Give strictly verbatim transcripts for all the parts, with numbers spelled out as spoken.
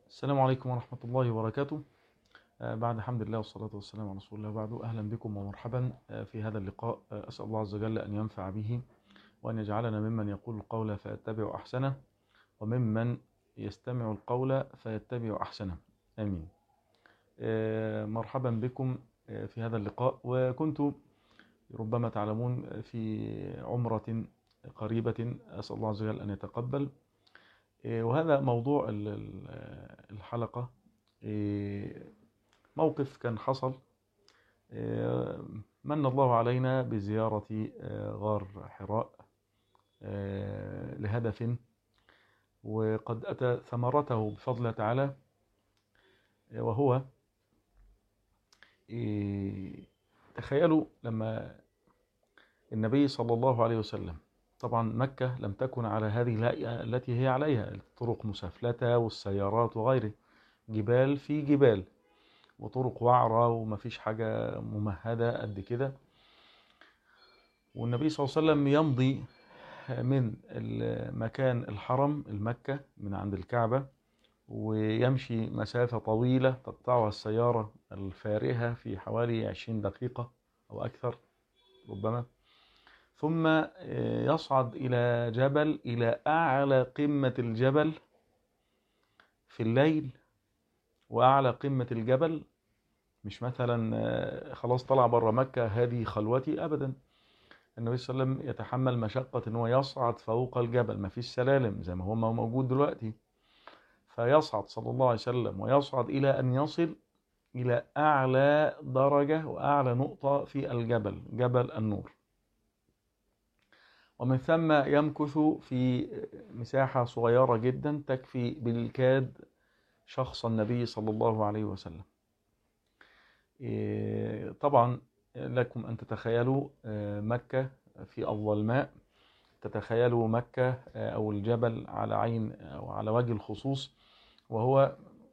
السلام عليكم ورحمة الله وبركاته. آه، بعد حمد الله والصلاة والسلام على رسول الله، بعد أهلا بكم ومرحبا آه، في هذا اللقاء. آه، أسأل الله عز وجل أن ينفع به وأن يجعلنا ممن يقول القول فيتبع أحسنه وممن يستمع القول فيتبع أحسنه، آمين. آه، مرحبا بكم آه، في هذا اللقاء. وكنت ربما تعلمون في عمرة قريبة، أسأل الله عز وجل أن يتقبل. آه، وهذا موضوع ال- ال- الحلقة. آه، موقف كان حصل. آه، من الله علينا بزيارة آه، غار حراء آه، لهدف، وقد أتى ثمرته بفضل الله تعالى، آه، وهو آه، تخيلوا لما النبي صلى الله عليه وسلم، طبعا مكة لم تكن على هذه الهيئة التي هي عليها، الطرق مسافلتة والسيارات وغيره، جبال في جبال وطرق وعرة ومفيش حاجة ممهدة قد كده. والنبي صلى الله عليه وسلم يمضي من المكان الحرم المكة من عند الكعبة، ويمشي مسافة طويلة تقطعها السيارة الفارهة في حوالي عشرين دقيقة أو أكثر ربما، ثم يصعد إلى جبل، إلى أعلى قمة الجبل في الليل. وأعلى قمة الجبل مش مثلا خلاص طلع بره مكة هذه خلوتي، أبدا. النبي صلى الله عليه وسلم يتحمل مشقة ان هو يصعد فوق الجبل، ما فيش سلالم زي ما هو موجود دلوقتي، فيصعد صلى الله عليه وسلم ويصعد إلى أن يصل إلى أعلى درجة وأعلى نقطة في الجبل، جبل النور. ومن ثم يمكث في مساحة صغيرة جدا تكفي بالكاد شخص النبي صلى الله عليه وسلم. طبعا لكم أن تتخيلوا مكة في الظلماء، تتخيلوا مكة أو الجبل على عين أو على وجه الخصوص، وهو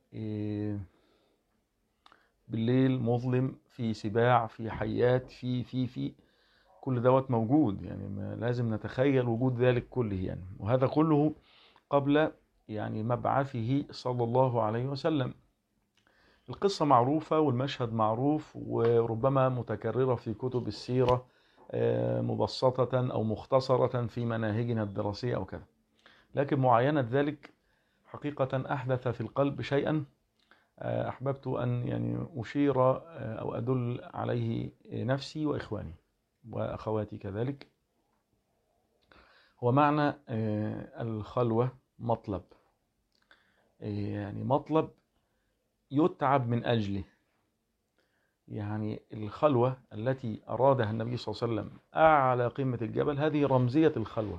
بالليل مظلم، في سباع، في حيات، في في في كل دوت موجود، يعني ما لازم نتخيل وجود ذلك كله يعني. وهذا كله قبل يعني مبعثه صلى الله عليه وسلم. القصة معروفة والمشهد معروف، وربما متكررة في كتب السيرة مبسطة أو مختصرة في مناهجنا الدراسية أو كذا، لكن معاينة ذلك حقيقة أحدث في القلب شيئا أحببت أن يعني أشير أو أدل عليه نفسي وإخواني وأخواتي كذلك. هو معنى الخلوة مطلب، يعني مطلب يتعب من أجله. يعني الخلوة التي أرادها النبي صلى الله عليه وسلم أعلى قمة الجبل، هذه رمزية الخلوة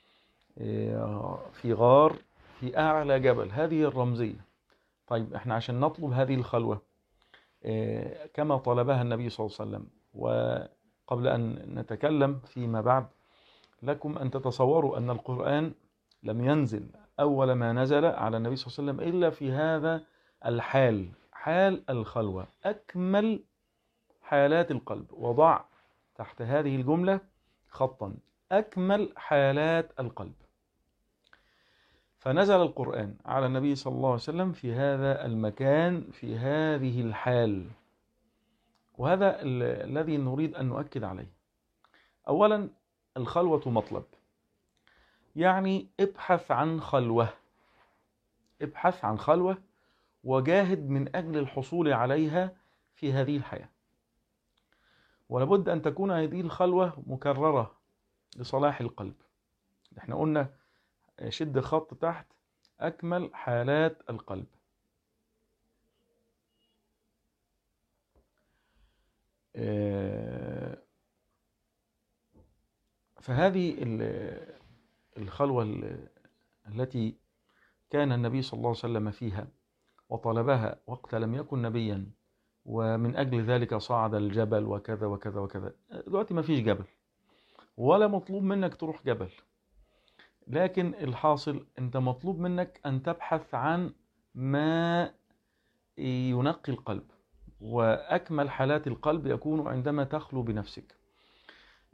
في غار في أعلى جبل، هذه الرمزية. طيب احنا عشان نطلب هذه الخلوة كما طلبها النبي صلى الله عليه وسلم، وقبل أن نتكلم فيما بعد، لكم أن تتصوروا أن القرآن لم ينزل أول ما نزل على النبي صلى الله عليه وسلم إلا في هذا الحال، حال الخلوة، أكمل حالات القلب. وضع تحت هذه الجملة خطا: أكمل حالات القلب. فنزل القرآن على النبي صلى الله عليه وسلم في هذا المكان، في هذه الحال، وهذا الذي نريد أن نؤكد عليه. أولا، الخلوة مطلب، يعني ابحث عن خلوة، ابحث عن خلوة وجاهد من أجل الحصول عليها في هذه الحياة. ولابد أن تكون هذه الخلوة مكررة لصلاح القلب. احنا قلنا شد خط تحت أكمل حالات القلب. فهذه الخلوة التي كان النبي صلى الله عليه وسلم فيها وطلبها وقت لم يكن نبيا، ومن أجل ذلك صعد الجبل وكذا وكذا وكذا. دلوقتي ما فيش جبل ولا مطلوب منك تروح جبل، لكن الحاصل أنت مطلوب منك أن تبحث عن ما ينقي القلب، وأكمل حالات القلب يكون عندما تخلو بنفسك.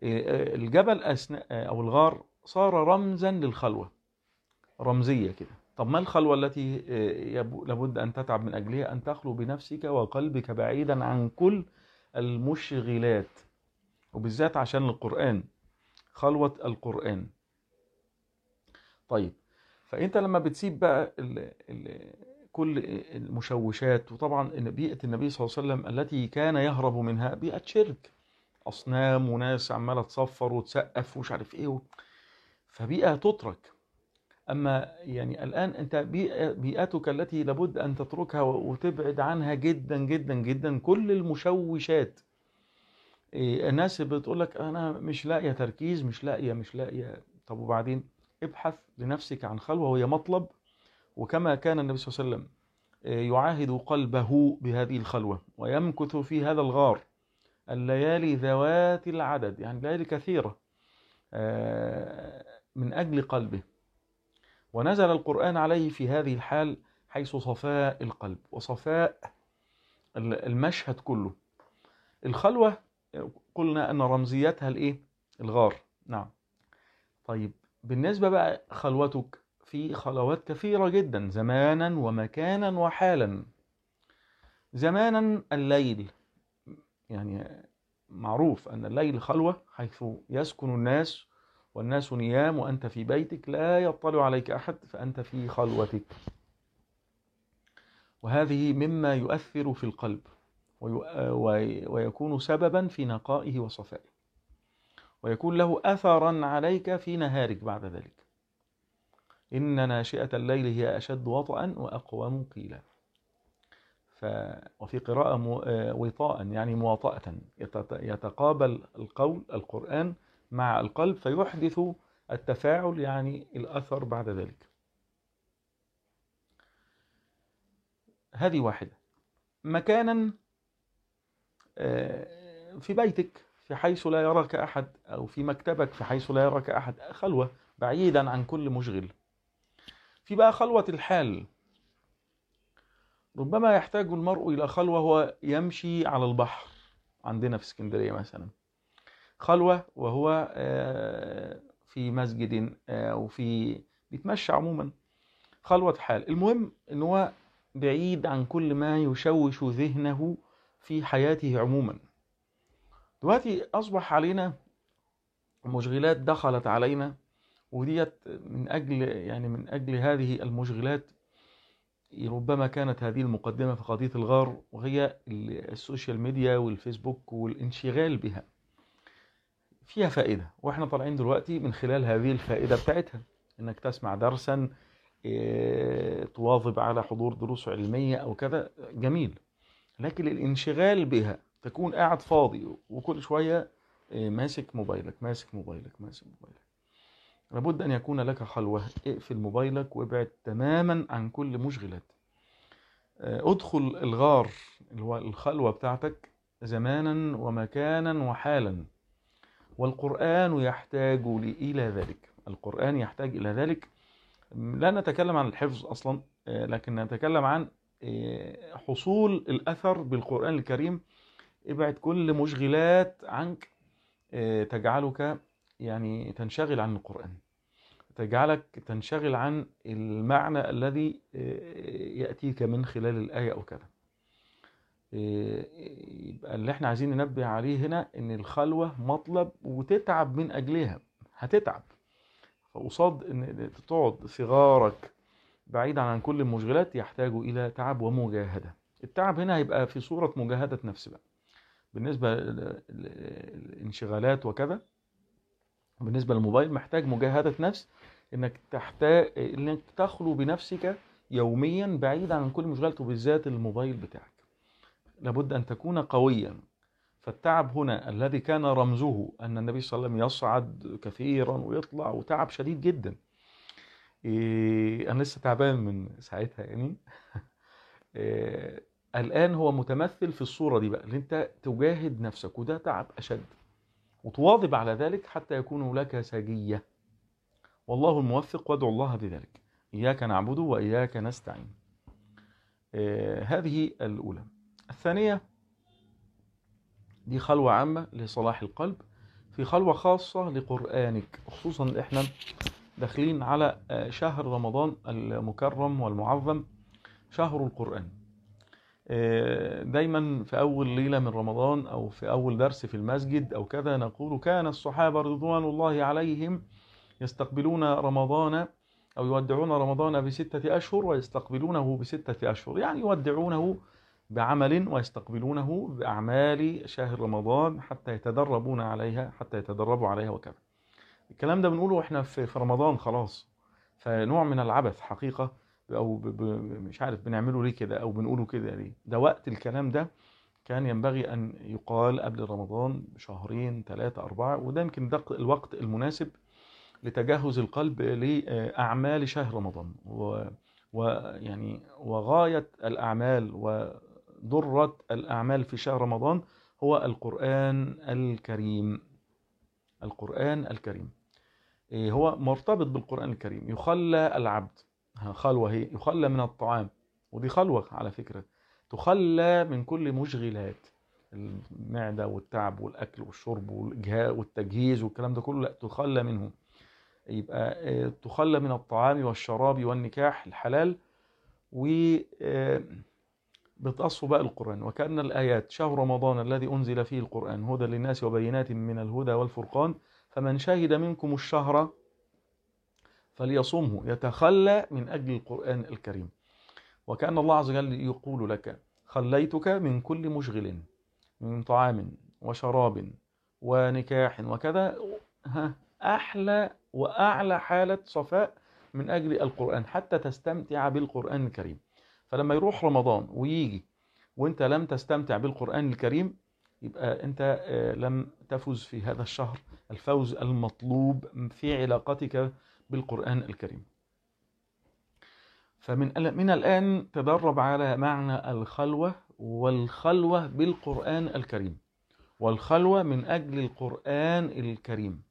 الجبل أثناء أو الغار صار رمزا للخلوة، رمزية كده. طب ما الخلوة التي لابد أن تتعب من أجلها؟ أن تخلو بنفسك وقلبك بعيدا عن كل المشغلات، وبالذات عشان القرآن، خلوة القرآن. طيب، فأنت لما بتسيب بقى ال ال كل المشوشات، وطبعا بيئة النبي صلى الله عليه وسلم التي كان يهرب منها بيئة شرك، أصنام وناس عمالة تصفر وتسقف ومش عارف إيه، فبيئة تترك. أما يعني الآن أنت بيئتك التي لابد أن تتركها وتبعد عنها جدا جدا جدا كل المشوشات. الناس بتقول لك أنا مش لاقية تركيز، مش لاقية مش لاقية طب وبعدين ابحث لنفسك عن خلوة، وهي مطلب. وكما كان النبي صلى الله عليه وسلم يعاهد قلبه بهذه الخلوة ويمكث في هذا الغار الليالي ذوات العدد، يعني ليالي كثيرة من أجل قلبه، ونزل القرآن عليه في هذه الحال حيث صفاء القلب وصفاء المشهد كله. الخلوة قلنا أن رمزيتها الإيه؟ الغار. نعم. طيب، بالنسبة بقى خلوتك، في خلوات كثيرة جدا زمانا ومكانا وحالا. زمانا الليل، يعني معروف أن الليل خلوة، حيث يسكن الناس والناس نيام وأنت في بيتك لا يطلع عليك أحد، فأنت في خلوتك، وهذه مما يؤثر في القلب ويكون سببا في نقائه وصفائه، ويكون له أثرا عليك في نهارك بعد ذلك. إن ناشئة الليل هي أشد وطئا وأقوم قيلا. ف... وفي قراءة وطاء، يعني مواطأة، يتقابل القول القرآن مع القلب فيحدث التفاعل، يعني الأثر بعد ذلك. هذه واحدة. مكانا في بيتك في حيث لا يراك أحد، أو في مكتبك في حيث لا يراك أحد، خلوة بعيدا عن كل مشغل. في بقى خلوة الحال، ربما يحتاج المرء إلى خلوة وهو يمشي على البحر، عندنا في اسكندرية مثلا، خلوة وهو في مسجد أو في بيتمشى عموما، خلوة حال. المهم إن هو بعيد عن كل ما يشوش ذهنه في حياته عموما. دلوقتي أصبح علينا مشغلات دخلت علينا، وديت من أجل يعني من أجل هذه المشغلات ربما كانت هذه المقدمة في قضية الغار، وهي السوشيال ميديا والفيسبوك والانشغال بها. فيها فائدة، واحنا طالعين دلوقتي من خلال هذه الفائدة بتاعتها، انك تسمع درسا، تواظب على حضور دروس علمية او كذا، جميل. لكن الانشغال بها، تكون قاعد فاضي وكل شوية ماسك موبايلك ماسك موبايلك ماسك موبايلك. لابد أن يكون لك خلوة، اقفل موبايلك وابعد تماما عن كل مشغلات. ادخل الغار اللي هو الخلوة بتاعتك زمانا ومكانا وحالا، والقرآن يحتاج إلى ذلك. القرآن يحتاج إلى ذلك. لا نتكلم عن الحفظ أصلا، لكن نتكلم عن حصول الأثر بالقرآن الكريم. ابعد كل مشغلات عنك تجعلك يعني تنشغل عن القرآن، تجعلك تنشغل عن المعنى الذي يأتيك من خلال الآية أو كذا. يبقى اللي احنا عايزين ننبه عليه هنا ان الخلوة مطلب وتتعب من أجلها، هتتعب. فقصاد ان تقعد في غارك بعيدا عن كل المشغلات يحتاج إلى تعب ومجاهدة. التعب هنا هيبقى في صورة مجاهدة نفس بقى بالنسبة للانشغالات وكذا. بالنسبة للموبايل محتاج مجاهدة نفس، انك تحتاج انك تخلو بنفسك يوميا بعيدا عن كل مشغلات، وبالذات الموبايل بتاعك. لابد ان تكون قويا. فالتعب هنا الذي كان رمزه ان النبي صلى الله عليه وسلم يصعد كثيرا ويطلع، وتعب شديد جدا. إيه انا لسه تعبان من ساعتها يعني. إيه الان هو متمثل في الصورة دي بقى، اللي انت تجاهد نفسك، وده تعب اشد، وتواظب على ذلك حتى يكون لك سجية. والله الموفق، وادعو الله بذلك. إياك نعبد وإياك نستعين. آه هذه الأولى. الثانية دي خلوة عامة لصلاح القلب، في خلوة خاصة لقرآنك. خصوصا إحنا داخلين على شهر رمضان المكرم والمعظم، شهر القرآن. دايما في أول ليلة من رمضان أو في أول درس في المسجد أو كذا نقول: كان الصحابة رضوان الله عليهم يستقبلون رمضان أو يودعون رمضان بستة أشهر ويستقبلونه بستة أشهر، يعني يودعونه بعمل ويستقبلونه بأعمال شهر رمضان حتى يتدربون عليها حتى يتدربوا عليها وكذا. الكلام ده بنقوله احنا في رمضان خلاص، فنوع من العبث حقيقة، او ب... ب... مش عارف بنعمله ليه كده او بنقوله كده ليه. ده وقت الكلام ده كان ينبغي ان يقال قبل رمضان بشهرين ثلاثة أربعة، وده يمكن ده الوقت المناسب لتجهز القلب لأعمال شهر رمضان. ويعني و... وغاية الأعمال وضرة الأعمال في شهر رمضان هو القرآن الكريم. القرآن الكريم هو مرتبط بالقرآن الكريم. يخلى العبد، خلوة هي، يخلى من الطعام، ودي خلوة على فكرة، تخلى من كل مشغلات المعدة والتعب والأكل والشرب والإجهاء والتجهيز والكلام ده كله، لا، تخلى منه. يبقى تخلى من الطعام والشراب والنكاح الحلال، و بتصفوا بقى القرآن. وكأن الآيات: شهر رمضان الذي أنزل فيه القرآن هدى للناس وبينات من الهدى والفرقان فمن شهد منكم الشهر فليصمه، يتخلى من أجل القرآن الكريم. وكأن الله عز وجل يقول لك: خليتك من كل مشغل من طعام وشراب ونكاح وكذا، أحلى وأعلى حالة صفاء من أجل القرآن حتى تستمتع بالقرآن الكريم. فلما يروح رمضان ويجي وانت لم تستمتع بالقرآن الكريم، يبقى انت لم تفز في هذا الشهر الفوز المطلوب في علاقتك بالقرآن الكريم. فمن من الآن تدرب على معنى الخلوة، والخلوة بالقرآن الكريم، والخلوة من أجل القرآن الكريم.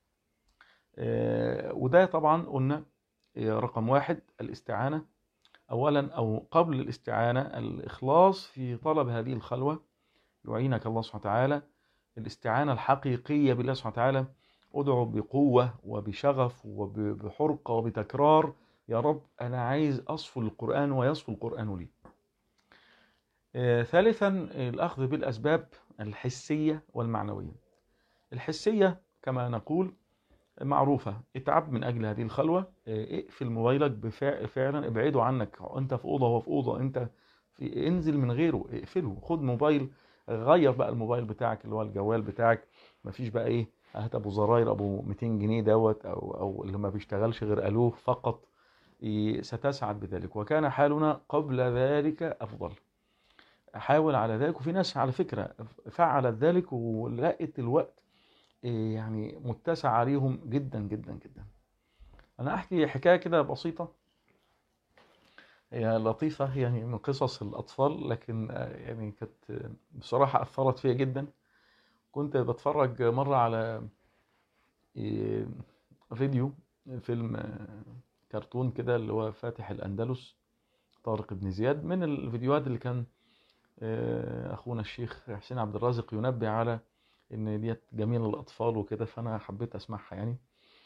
وده طبعا قلنا رقم واحد الاستعانة أولا، أو قبل الاستعانة الإخلاص في طلب هذه الخلوة، يعينك الله سبحانه وتعالى. الاستعانة الحقيقية بالله سبحانه وتعالى، ادعو بقوة وبشغف وبحرقة وبتكرار: يا رب أنا عايز أصفو القرآن ويصفو القرآن لي. آه ثالثا الأخذ بالأسباب الحسية والمعنوية. الحسية كما نقول معروفة: اتعب من أجل هذه الخلوة، اقفل موبايلك فعلا، ابعده عنك، انت في أوضة وهو في أوضة، انت في انزل من غيره، اقفله، خد موبايل، غير بقى الموبايل بتاعك اللي هو الجوال بتاعك، مفيش بقى ايه هات ابو زراير ابو مئتين جنيه دوت او او اللي ما بيشتغلش غير الوه فقط، ستسعد بذلك. وكان حالنا قبل ذلك افضل. حاول على ذلك، وفي ناس على فكرة فعلت ذلك ولقت الوقت يعني متسع عليهم جدا جدا جدا. انا احكي حكايه كده بسيطه، هي لطيفه، يعني من قصص الاطفال، لكن يعني كانت بصراحه اثرت فيا جدا. كنت بتفرج مره على فيديو فيلم كرتون كده اللي هو فاتح الاندلس، طارق بن زياد، من الفيديوهات اللي كان اخونا الشيخ حسين عبد الرازق ينبه على ان ديت جميل للاطفال وكده، فانا حبيت اسمعها يعني.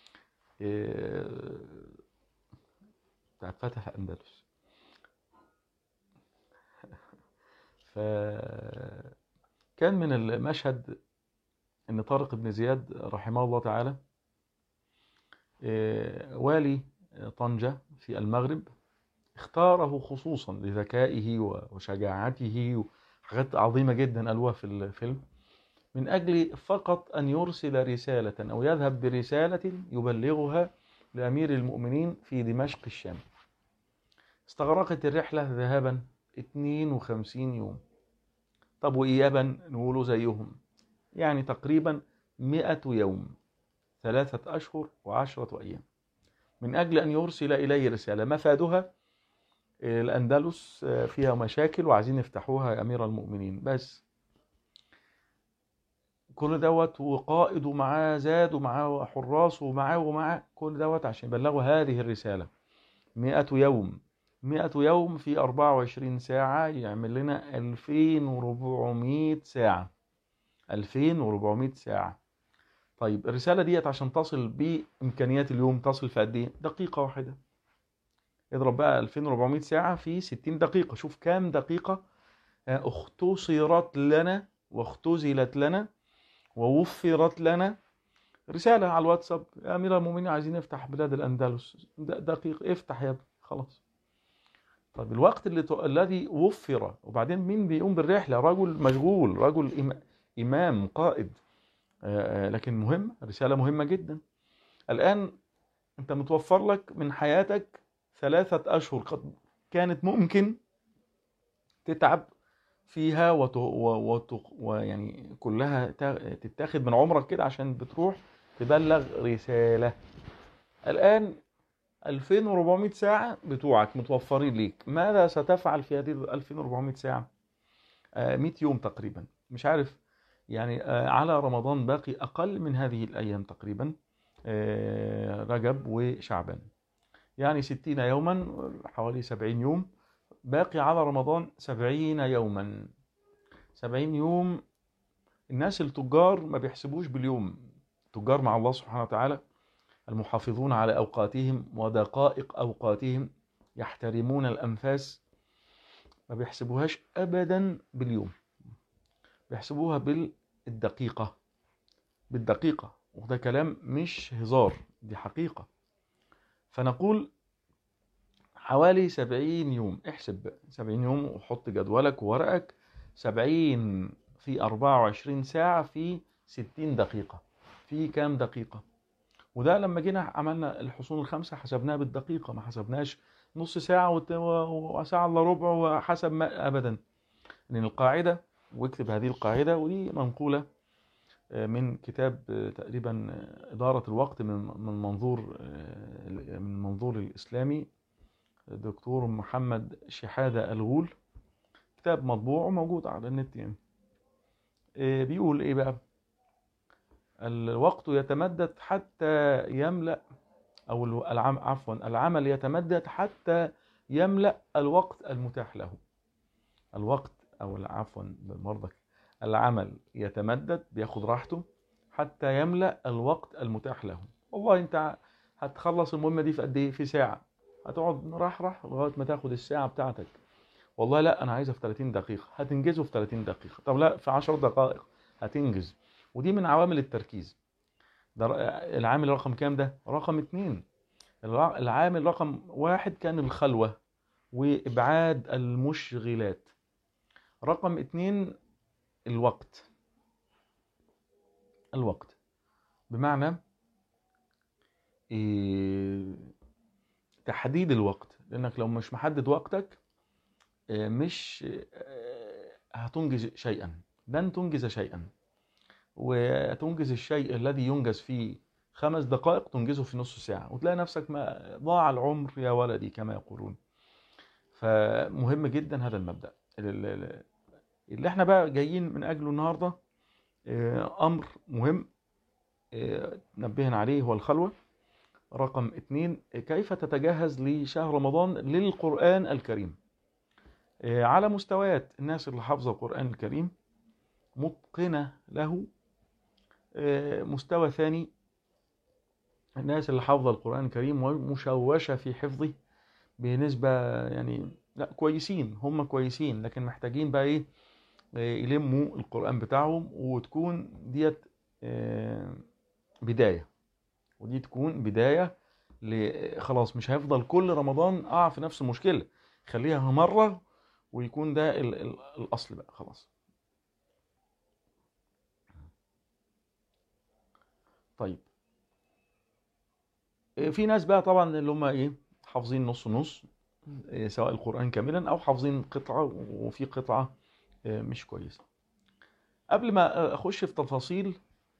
بتاعت فاتح الاندلس. فكان من المشهد ان طارق بن زياد رحمه الله تعالى والي طنجة في المغرب اختاره خصوصا لذكائه وشجاعته وحاجات عظيمة جدا قالوها في الفيلم، من أجل فقط أن يرسل رسالة أو يذهب برسالة يبلغها لأمير المؤمنين في دمشق الشام. استغرقت الرحلة ذهابا اثنين وخمسين يوم، طب وإيابا نقوله زيهم، يعني تقريبا مئة يوم، ثلاثة أشهر وعشرة أيام، من أجل أن يرسل إليه رسالة مفادها الأندلس فيها مشاكل وعايزين يفتحوها يا أمير المؤمنين. بس كل دوت وقائد ومعاه زاد ومعاه حراس ومعاه ومعاه كل دوت عشان يبلغوا هذه الرسالة. مئة يوم، مئة يوم في أربعة وعشرين ساعة يعمل لنا ألفين وأربعمائة ساعة، ألفين وأربعمائة ساعة. طيب الرسالة ديت عشان تصل بإمكانيات اليوم تصل في قد إيه؟ دقيقة واحدة. اضرب بقى ألفين وأربعمائة ساعة في ستين دقيقة، شوف كام دقيقة اختصرت لنا واختزلت لنا ووفرت لنا. رسالة على الواتساب: يا أمير المؤمنين عايزين نفتح بلاد الأندلس، دقيقة افتح يا ابني خلاص. طيب الوقت اللي ت... الذي وفر، وبعدين مين بيقوم بالرحلة؟ رجل مشغول، رجل إم... إمام قائد. آه لكن مهم، رسالة مهمة جدا. الآن أنت متوفر لك من حياتك ثلاثة أشهر قد كانت ممكن تتعب فيها وت... و... وت... ويعني كلها تتاخد من عمرك كده عشان بتروح تبلغ رسالة. الآن ألفين وأربعمائة ساعة بتوعك متوفرين ليك، ماذا ستفعل في هذه ألفين وأربعمائة ساعة؟ آه مئة يوم تقريبا، مش عارف يعني. آه على رمضان باقي أقل من هذه الأيام تقريبا، آه رجب وشعبان، يعني ستين يوما، حوالي سبعين يوم. باقي على رمضان سبعين يوما، سبعين يوم. الناس التجار ما بيحسبوش باليوم، تجار مع الله سبحانه وتعالى، المحافظون على أوقاتهم ودقائق أوقاتهم، يحترمون الأنفاس، ما بيحسبوهاش أبدا باليوم، بيحسبوها بالدقيقة، بالدقيقة. وده كلام مش هزار، دي حقيقة. فنقول حوالي سبعين يوم. احسب سبعين يوم وحط جدولك وورقك، سبعين في أربعة وعشرين ساعة في ستين دقيقة، في كام دقيقة؟ وده لما جينا عملنا الحصول الخمسة حسبناها بالدقيقة، ما حسبناش نص ساعة وساعة الا ربع وحسب ما أبدا. لأن القاعدة، واكتب هذه القاعدة، ودي منقولة من كتاب تقريبا إدارة الوقت من من منظور من المنظور الإسلامي، دكتور محمد شحادة الغول، كتاب مطبوع وموجود على النت يعني. بيقول إيه بقى؟ الوقت يتمدد حتى يملأ، أو العم عفوا العمل يتمدد حتى يملأ الوقت المتاح له. الوقت أو عفوا برضك العمل يتمدد، بياخد راحته حتى يملأ الوقت المتاح له. والله أنت هتخلص المهمة دي في قد إيه؟ في ساعة. هتقعد راح راح لغاية ما تاخد الساعة بتاعتك. والله لا أنا عايزها في ثلاثين دقيقة، هتنجزه في ثلاثين دقيقة. طب لا في عشر دقائق هتنجز. ودي من عوامل التركيز. ده العامل رقم كام؟ ده رقم اتنين. العامل رقم واحد كان الخلوة وإبعاد المشغلات. رقم اتنين الوقت. الوقت بمعنى إيه؟ تحديد الوقت. لأنك لو مش محدد وقتك مش هتنجز شيئا، لن تنجز شيئا. وتنجز الشيء الذي ينجز في خمس دقائق تنجزه في نص ساعة، وتلاقي نفسك ما ضاع العمر يا ولدي كما يقولون. فمهم جدا هذا المبدأ اللي احنا بقى جايين من أجله النهاردة. أمر مهم نبهنا عليه هو الخلوة. رقم اتنين، كيف تتجهز لشهر رمضان للقرآن الكريم على مستويات. الناس اللي حافظة القرآن الكريم متقنة له. مستوى ثاني، الناس اللي حافظة القرآن الكريم ومشوشة في حفظه بنسبة يعني لا كويسين، هم كويسين، لكن محتاجين بقى ايه؟ يلموا القرآن بتاعهم، وتكون ديت بداية، ودي تكون بداية خلاص مش هيفضل كل رمضان اقع في نفس المشكلة. خليها مرة ويكون ده ال ال الأصل بقى خلاص. طيب في ناس بقى طبعا اللي هم ايه؟ حافظين نص نص، سواء القرآن كاملا او حافظين قطعة وفي قطعة مش كويسة. قبل ما اخش في تفاصيل،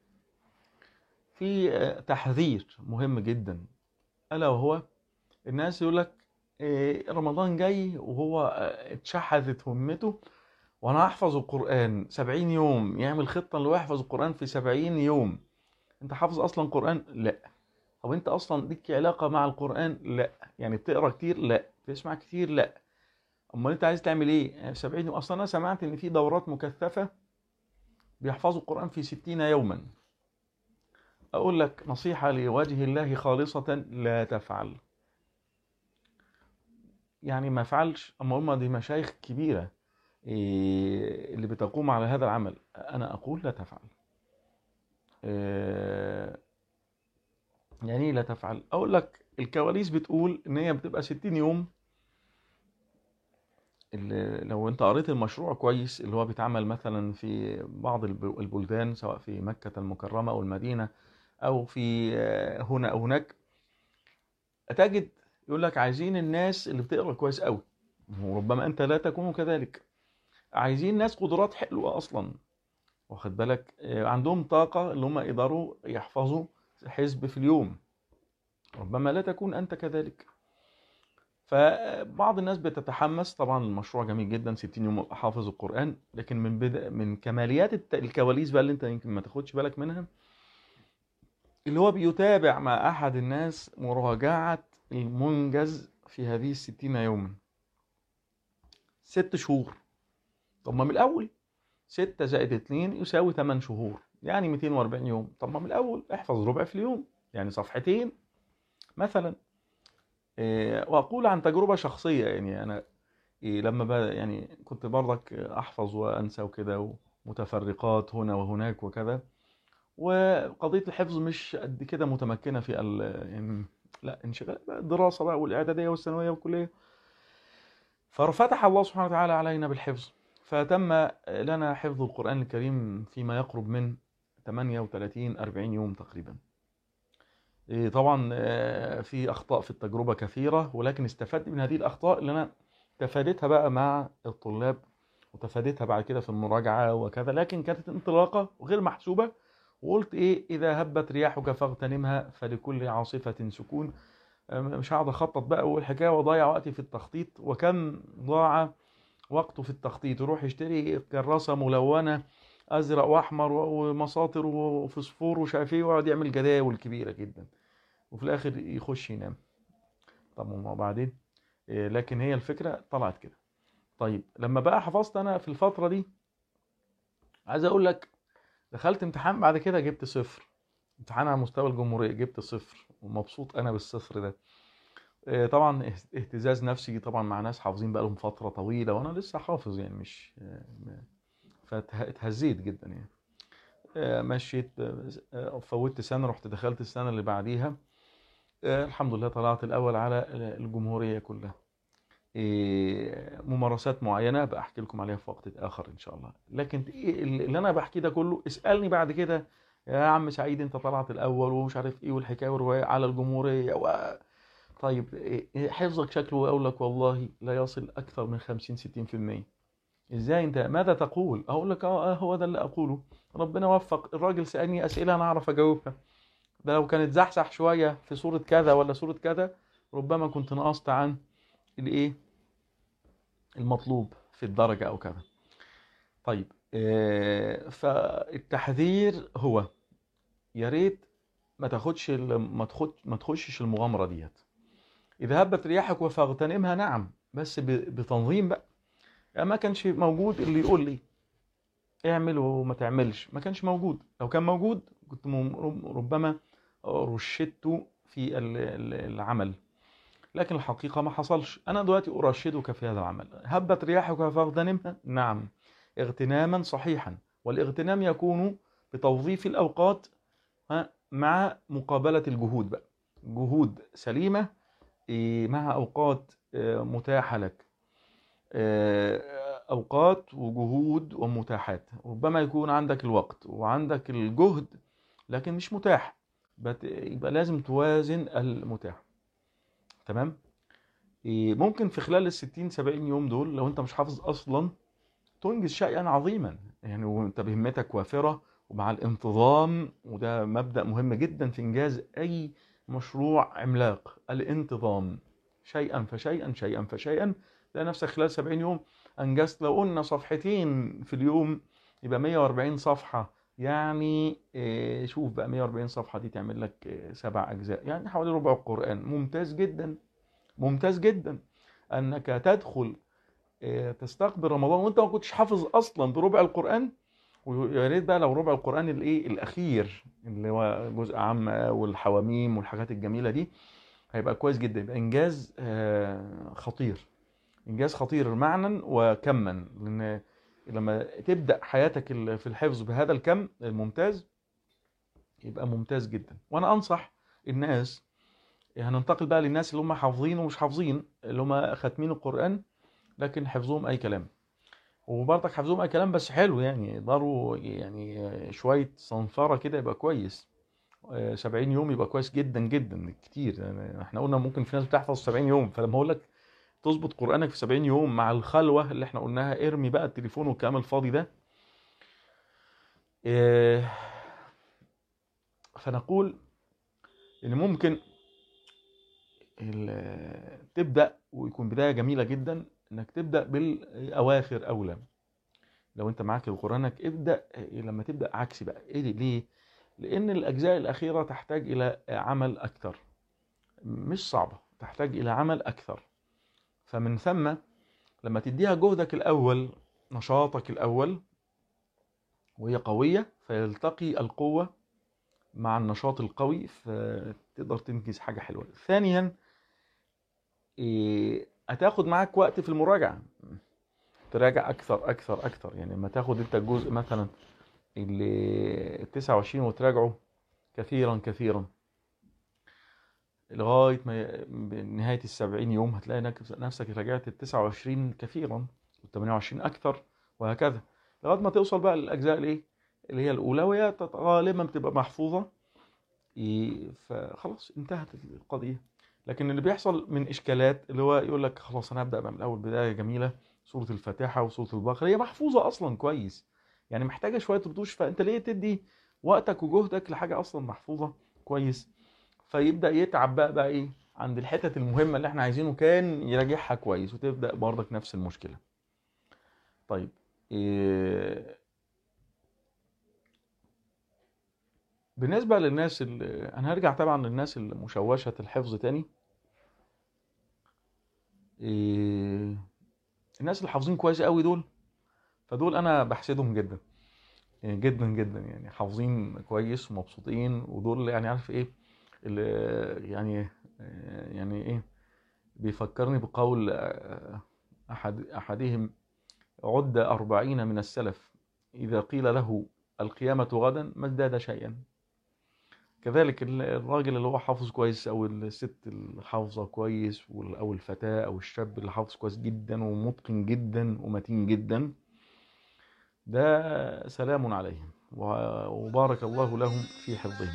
في تحذير مهم جدا، الا وهو الناس يقول لك رمضان جاي وهو اتشحذت همته وانا احفظ القرآن سبعين يوم، يعمل خطة اللي هو يحفظ القرآن في سبعين يوم. انت حافظ اصلا قرآن؟ لا. طب انت اصلا ليك علاقة مع القرآن؟ لا. يعني بتقرا كتير؟ لا. بتسمع كتير؟ لا. امال انت عايز تعمل ايه يعني سبعين يوم؟ اصلا انا سمعت ان في دورات مكثفة بيحفظوا القرآن في ستين يوما. أقول لك نصيحة لوجه الله خالصة: لا تفعل. يعني ما فعلش، أما هم دي مشايخ كبيرة إيه اللي بتقوم على هذا العمل، أنا أقول لا تفعل. إيه يعني لا تفعل؟ أقول لك الكواليس بتقول إن هي بتبقى ستين يوم. اللي لو انت قريت المشروع كويس، اللي هو بيتعمل مثلا في بعض الب- البلدان، سواء في مكة المكرمة أو المدينة أو في آه، هنا أو هناك، تجد يقول لك عايزين الناس اللي بتقرأ كويس قوي، وربما أنت لا تكون كذلك. عايزين ناس قدرات حلوة أصلا، واخد بالك، آه، عندهم طاقة اللي هم يقدروا يحفظوا حزب في اليوم. ربما لا تكون أنت كذلك. فبعض الناس بتتحمس. طبعا المشروع جميل جدا، ستين يوم أبقى حافظ القرآن، لكن من بدأ من كماليات الت- الكواليس بقى اللي انت يمكن ما تاخدش بالك منها، اللي هو بيتابع مع أحد الناس مراجعة المنجز في هذه الستين يوما. ست شهور. طب ما من الأول ستة زائد اتنين يساوي تمن شهور، يعني مئتين وأربعين يوم. طب ما من الأول احفظ ربع في اليوم، يعني صفحتين مثلا. إيه، وأقول عن تجربة شخصية، يعني أنا إيه لما بقى يعني كنت برضك احفظ وانسى وكده، ومتفرقات هنا وهناك وكذا، وقضيه الحفظ مش قد كده متمكنه في ال يعني، لا، انشغال بقى الدراسه بقى والاعداديه والثانويه والكليه. ففتح الله سبحانه وتعالى علينا بالحفظ، فتم لنا حفظ القران الكريم فيما يقرب من ثمانية وثلاثين أربعين يوم تقريبا. إيه طبعا آه، في اخطاء في التجربه كثيره، ولكن استفدت من هذه الاخطاء اللي انا تفاديتها بقى مع الطلاب، وتفاديتها بعد كده في المراجعه وكذا. لكن كانت انطلاقه غير محسوبه، وقلت ايه: اذا هبت رياحك فاغتنمها، فلكل عاصفه سكون. آه، مش هقعد اخطط بقى والحكايه واضيع وقتي في التخطيط. وكم ضاع وقته في التخطيط، يروح يشتري كراسه ملونه ازرق واحمر ومساطر وفوسفور ومش عارف ايه، ويقعد يعمل جداول كبيره جدا، وفي الاخر يخش ينام. طب وما بعدين إيه؟ لكن هي الفكره طلعت كده. طيب لما بقى حفظت انا في الفتره دي، عايز اقول لك دخلت امتحان بعد كده جبت صفر. امتحان على مستوى الجمهوريه جبت صفر، ومبسوط انا بالصفر ده. إيه طبعا اهتزاز نفسي طبعا مع ناس حافظين بقى لهم فتره طويله، وانا لسه حافظ يعني مش، فاتهزيت جدا يعني. آه، مشيت، آه، فوتت سنه، رحت دخلت السنه اللي بعديها. آه، الحمد لله طلعت الاول على الجمهوريه كلها. إيه، ممارسات معينة بحكي لكم عليها في وقت آخر إن شاء الله. لكن إيه اللي أنا بحكي ده كله؟ اسألني بعد كده: يا عم سعيد أنت طلعت الأول ومش عارف إيه والحكاية والرواية على الجمهورية و... طيب إيه حفظك شكله؟ أقول لك والله لا يصل أكثر من خمسين ستين في المية. إزاي أنت ماذا تقول؟ أقول لك آه هو ده اللي أقوله. ربنا وفق الراجل، سألني أسئلة أنا أعرف أجاوبها. ده لو كانت زحزح شوية في صورة كذا ولا صورة كذا، ربما كنت نقصت عن الإيه المطلوب في الدرجة أو كذا. طيب آه، فالتحذير هو: يا ريت ما تاخدش ال- ما تخد ما تخشش المغامرة ديت. إذا هبت رياحك فاغتنمها، نعم، بس ب- بتنظيم بقى. يعني ما كانش موجود اللي يقول لي اعمل وما تعملش، ما كانش موجود. لو كان موجود كنت مم- ربما رشدته في ال- ال- العمل، لكن الحقيقة ما حصلش. أنا دلوقتي أرشدك في هذا العمل. هبت رياحك فاغتنمها، نعم، اغتناما صحيحا. والاغتنام يكون بتوظيف الأوقات ها، مع مقابلة الجهود بقى. جهود سليمة إيه، مع أوقات آه، متاحة لك. آه، أوقات وجهود ومتاحات. ربما يكون عندك الوقت وعندك الجهد لكن مش متاح، بت- يبقى لازم توازن المتاح. تمام. إيه، ممكن في خلال الستين سبعين يوم دول لو انت مش حافظ اصلا تنجز شيئا عظيما، يعني وانت بهمتك وافرة ومع الانتظام. وده مبدأ مهم جدا في انجاز اي مشروع عملاق: الانتظام. شيئا فشيئا شيئا فشيئا تلاقي نفسك خلال سبعين يوم انجزت. لو قلنا صفحتين في اليوم يبقى مية وأربعين صفحة. يعني إيه، شوف بقى مية وأربعين صفحة دي تعمل لك إيه، سبع اجزاء، يعني حوالي ربع القرآن. ممتاز جدا، ممتاز جدا انك تدخل آه، تستقبل رمضان وانت ما كنتش حافظ اصلا بربع القرآن، ويا ريت بقى لو ربع القرآن الايه الاخير اللي هو جزء عامة والحواميم والحاجات الجميلة دي، هيبقى كويس جدا، يبقى انجاز آه، خطير، انجاز خطير معنى وكما. لان لما تبدأ حياتك ال- في الحفظ بهذا الكم الممتاز يبقى ممتاز جدا. وانا انصح الناس، هننتقل بقى للناس اللي هم حافظين ومش حافظين، اللي هم ختمين القرآن لكن حفظهم اي كلام، وبرضك حفظهم اي كلام بس حلو، يعني يقدروا يعني شوية صنفرة كده يبقى كويس. آه، سبعين يوم يبقى كويس جدا جدا كتير. يعني احنا قلنا ممكن في ناس بتحفظ سبعين يوم، فلما اقول لك تظبط قرآنك في سبعين يوم مع الخلوة اللي احنا قلناها، ارمي بقى التليفون والكلام الفاضي ده. آه، فنقول ان ممكن ال- تبدأ ويكون بداية جميلة جدا انك تبدأ بالاواخر اولى. لو انت معاك قرآنك ابدأ، لما تبدأ عكسي بقى ايه ليه؟ لان الاجزاء الاخيرة تحتاج الى عمل اكثر، مش صعبة، تحتاج الى عمل اكثر. فمن ثم لما تديها جهدك الاول، نشاطك الاول، وهي قوية، فيلتقي القوة مع النشاط القوي فتقدر تنجز حاجة حلوة. ثانيا إيه، هتاخد معاك وقت في المراجعة، تراجع اكثر اكثر اكثر. يعني لما تاخد انت الجزء مثلا اللي تسعة وعشرين وتراجعه كثيرا كثيرا لغاية ما نهاية السبعين يوم، هتلاقي نفسك راجعت التسعة وعشرين كثيرا والثمانية وعشرين أكثر، وهكذا لغاية ما توصل بقى للأجزاء الإيه اللي هي الأولى، وهي غالبا بتبقى محفوظة، فخلاص انتهت القضية. لكن اللي بيحصل من إشكالات اللي هو يقول لك خلاص أنا هبدأ بقى من الأول، بداية جميلة، سورة الفاتحة وسورة البقرة هي محفوظة أصلا كويس، يعني محتاجة شوية رتوش، فأنت ليه تدي وقتك وجهدك لحاجة أصلا محفوظة كويس؟ فيبدأ يتعب بقى بقى ايه عند الحتت المهمة اللي احنا عايزينه كان يراجعها كويس، وتبدأ برضك نفس المشكلة. طيب إيه بالنسبة للناس اللي انا هرجع طبعا للناس اللي مشوشة الحفظ تاني، إيه الناس اللي حافظين كويس قوي دول، فدول انا بحسدهم جدا يعني جدا جدا، يعني حافظين كويس ومبسوطين، ودول يعني عارف ايه اللي يعني يعني ايه بيفكرني بقول احد احدهم: عد أربعين من السلف إذا قيل له القيامة غدا ما ازداد شيئا. كذلك الراجل اللي هو حافظ كويس، أو الست اللي حافظة كويس، أو الفتاة أو الشاب اللي حافظ كويس جدا ومتقن جدا ومتين جدا، ده سلام عليهم وبارك الله لهم في حفظهم.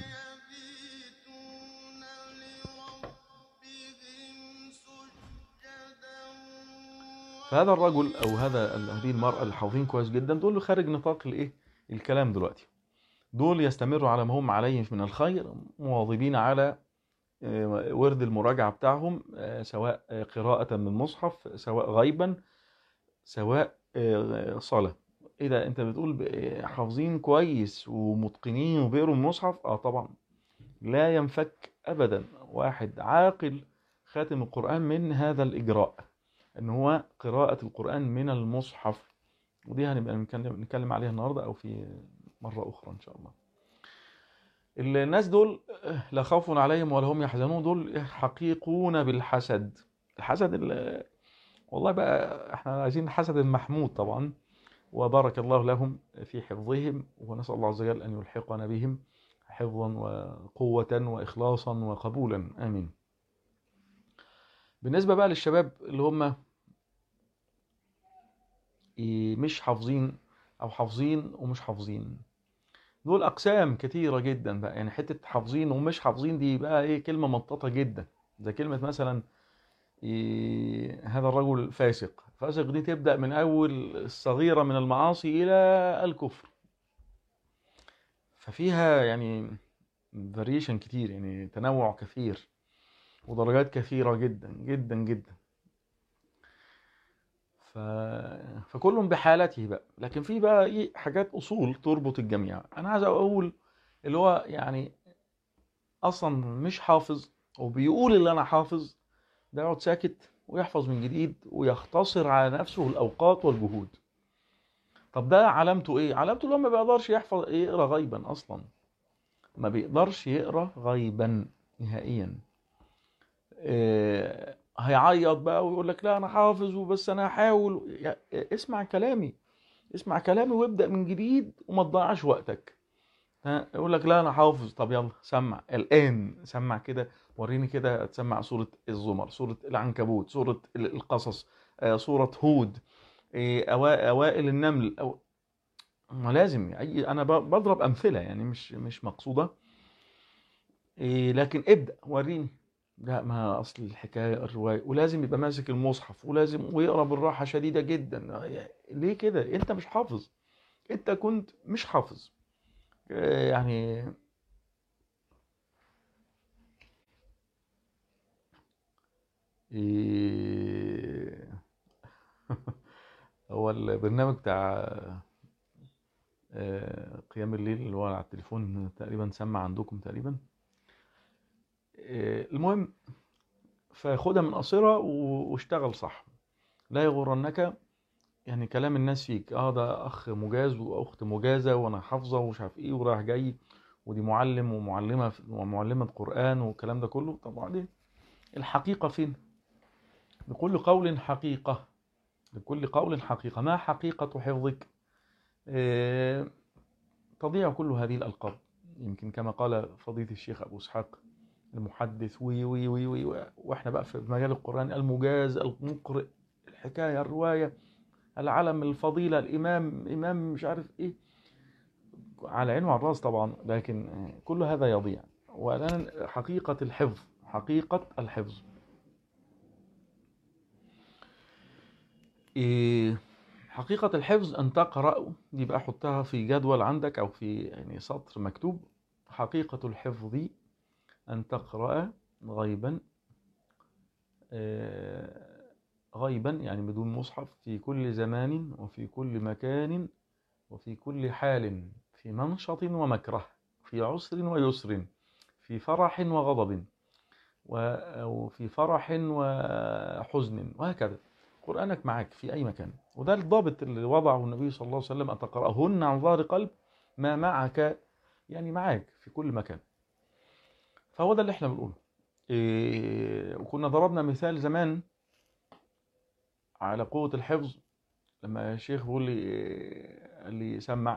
فهذا الرجل أو هذا هذه المرأة اللي حافظين كويس جدا، دول خارج نطاق الإيه الكلام دلوقتي. دول يستمروا على ما هم عليه من الخير، مواظبين على ورد المراجعة بتاعهم، سواء قراءة من المصحف، سواء غيبا، سواء صلاة. إذا أنت بتقول حافظين كويس ومتقنين وبيقروا المصحف، آه طبعا لا ينفك أبدا واحد عاقل خاتم القرآن من هذا الإجراء، أن هو قراءة القرآن من المصحف. ودي هنبقى نتكلم عليها النهاردة أو في مرة أخرى إن شاء الله. الناس دول لا خوف عليهم ولا هم يحزنون، دول حقيقون بالحسد. الحسد اللي والله بقى احنا عايزين الحسد المحمود طبعا، وبارك الله لهم في حفظهم، ونسأل الله عز وجل أن يلحقنا بهم حفظا وقوة وإخلاصا وقبولا، آمين. بالنسبة بقى للشباب اللي هم مش حافظين أو حافظين ومش حافظين، دول أقسام كتيرة جدا بقى. يعني حتة حافظين ومش حافظين دي بقى إيه كلمة مطاطة جدا، زي كلمة مثلا إيه هذا الرجل فاسق. فاسق دي تبدأ من أول الصغيرة من المعاصي إلى الكفر، ففيها يعني فاريشن كتير، يعني تنوع كثير ودرجات كثيرة جدا جدا جدا. ف... فكلهم بحالته بقى. لكن في بقى ايه حاجات اصول تربط الجميع. انا عايز اقول اللي هو يعني اصلا مش حافظ وبيقول اللي انا حافظ، ده يقعد ساكت ويحفظ من جديد ويختصر على نفسه الاوقات والجهود. طب ده علامته ايه؟ علامته لما ما بيقدرش يحفظ يقرا غيبا اصلا، ما بيقدرش يقرا غيبا نهائيا. إيه، هيعيط بقى ويقول لك لا انا حافظ وبس انا هحاول. يا- اسمع كلامي، اسمع كلامي وابدأ من جديد وما تضيعش وقتك. ها، يقول لك لا انا حافظ. طب يلا سمع الان، سمع كده، وريني كده تسمع سورة الزمر، سورة العنكبوت، سورة ال- القصص، آه، سورة هود، إيه، أوا- اوائل النمل أو... ما لازم اي، انا ب- بضرب امثلة يعني مش مش مقصودة. إيه، لكن ابدأ وريني. لا، ما اصل الحكاية الرواية، ولازم يبقى ماسك المصحف، ولازم ويقرا بالراحة شديدة جدا. ليه كده؟ انت مش حافظ، انت كنت مش حافظ. آه، يعني إيه، هو البرنامج بتاع آه، قيام الليل اللي هو على التليفون تقريبا سمع عندكم تقريبا. آه، المهم، فخدها من قصيرة و- واشتغل صح. لا يغرنك يعني كلام الناس فيك، اه ده اخ مجاز واخت مجازة وانا حافظة ومش عارف ايه ورايح جاي، ودي معلم ومعلمة ومعلمة قرآن والكلام ده كله. طبعا دي الحقيقة فين؟ لكل قول حقيقة، لكل قول حقيقة. ما حقيقة حفظك؟ آه، تضيع كل هذه الألقاب. يمكن كما قال فضيلة الشيخ أبو إسحاق المحدث وي وي وي وي، وإحنا بقى في مجال القرآن، المجاز، المقرئ، الحكاية، الرواية، العلم، الفضيلة، الإمام، إمام مش عارف إيه، على عين وعلى الراس طبعا، لكن كل هذا يضيع. والآن حقيقة الحفظ، حقيقة الحفظ إيه؟ حقيقة الحفظ أن تقرأ، دي بقى حطها في جدول عندك أو في يعني سطر مكتوب. حقيقة الحفظ أن تقرأ غيبا، آه، غيبا يعني بدون مصحف، في كل زمان وفي كل مكان وفي كل حال، في منشط ومكره، في عسر ويسر، في فرح وغضب، و- وفي فرح وحزن، وهكذا. قرآنك معك في أي مكان، وده الضابط اللي وضعه النبي صلى الله عليه وسلم: أن تقرأهن عن ظهر قلب ما معك، يعني معك في كل مكان. فهو ده اللي احنا بنقوله. إيه، وكنا ضربنا مثال زمان على قوة الحفظ، لما الشيخ بيقول لي إيه، قال لي سمع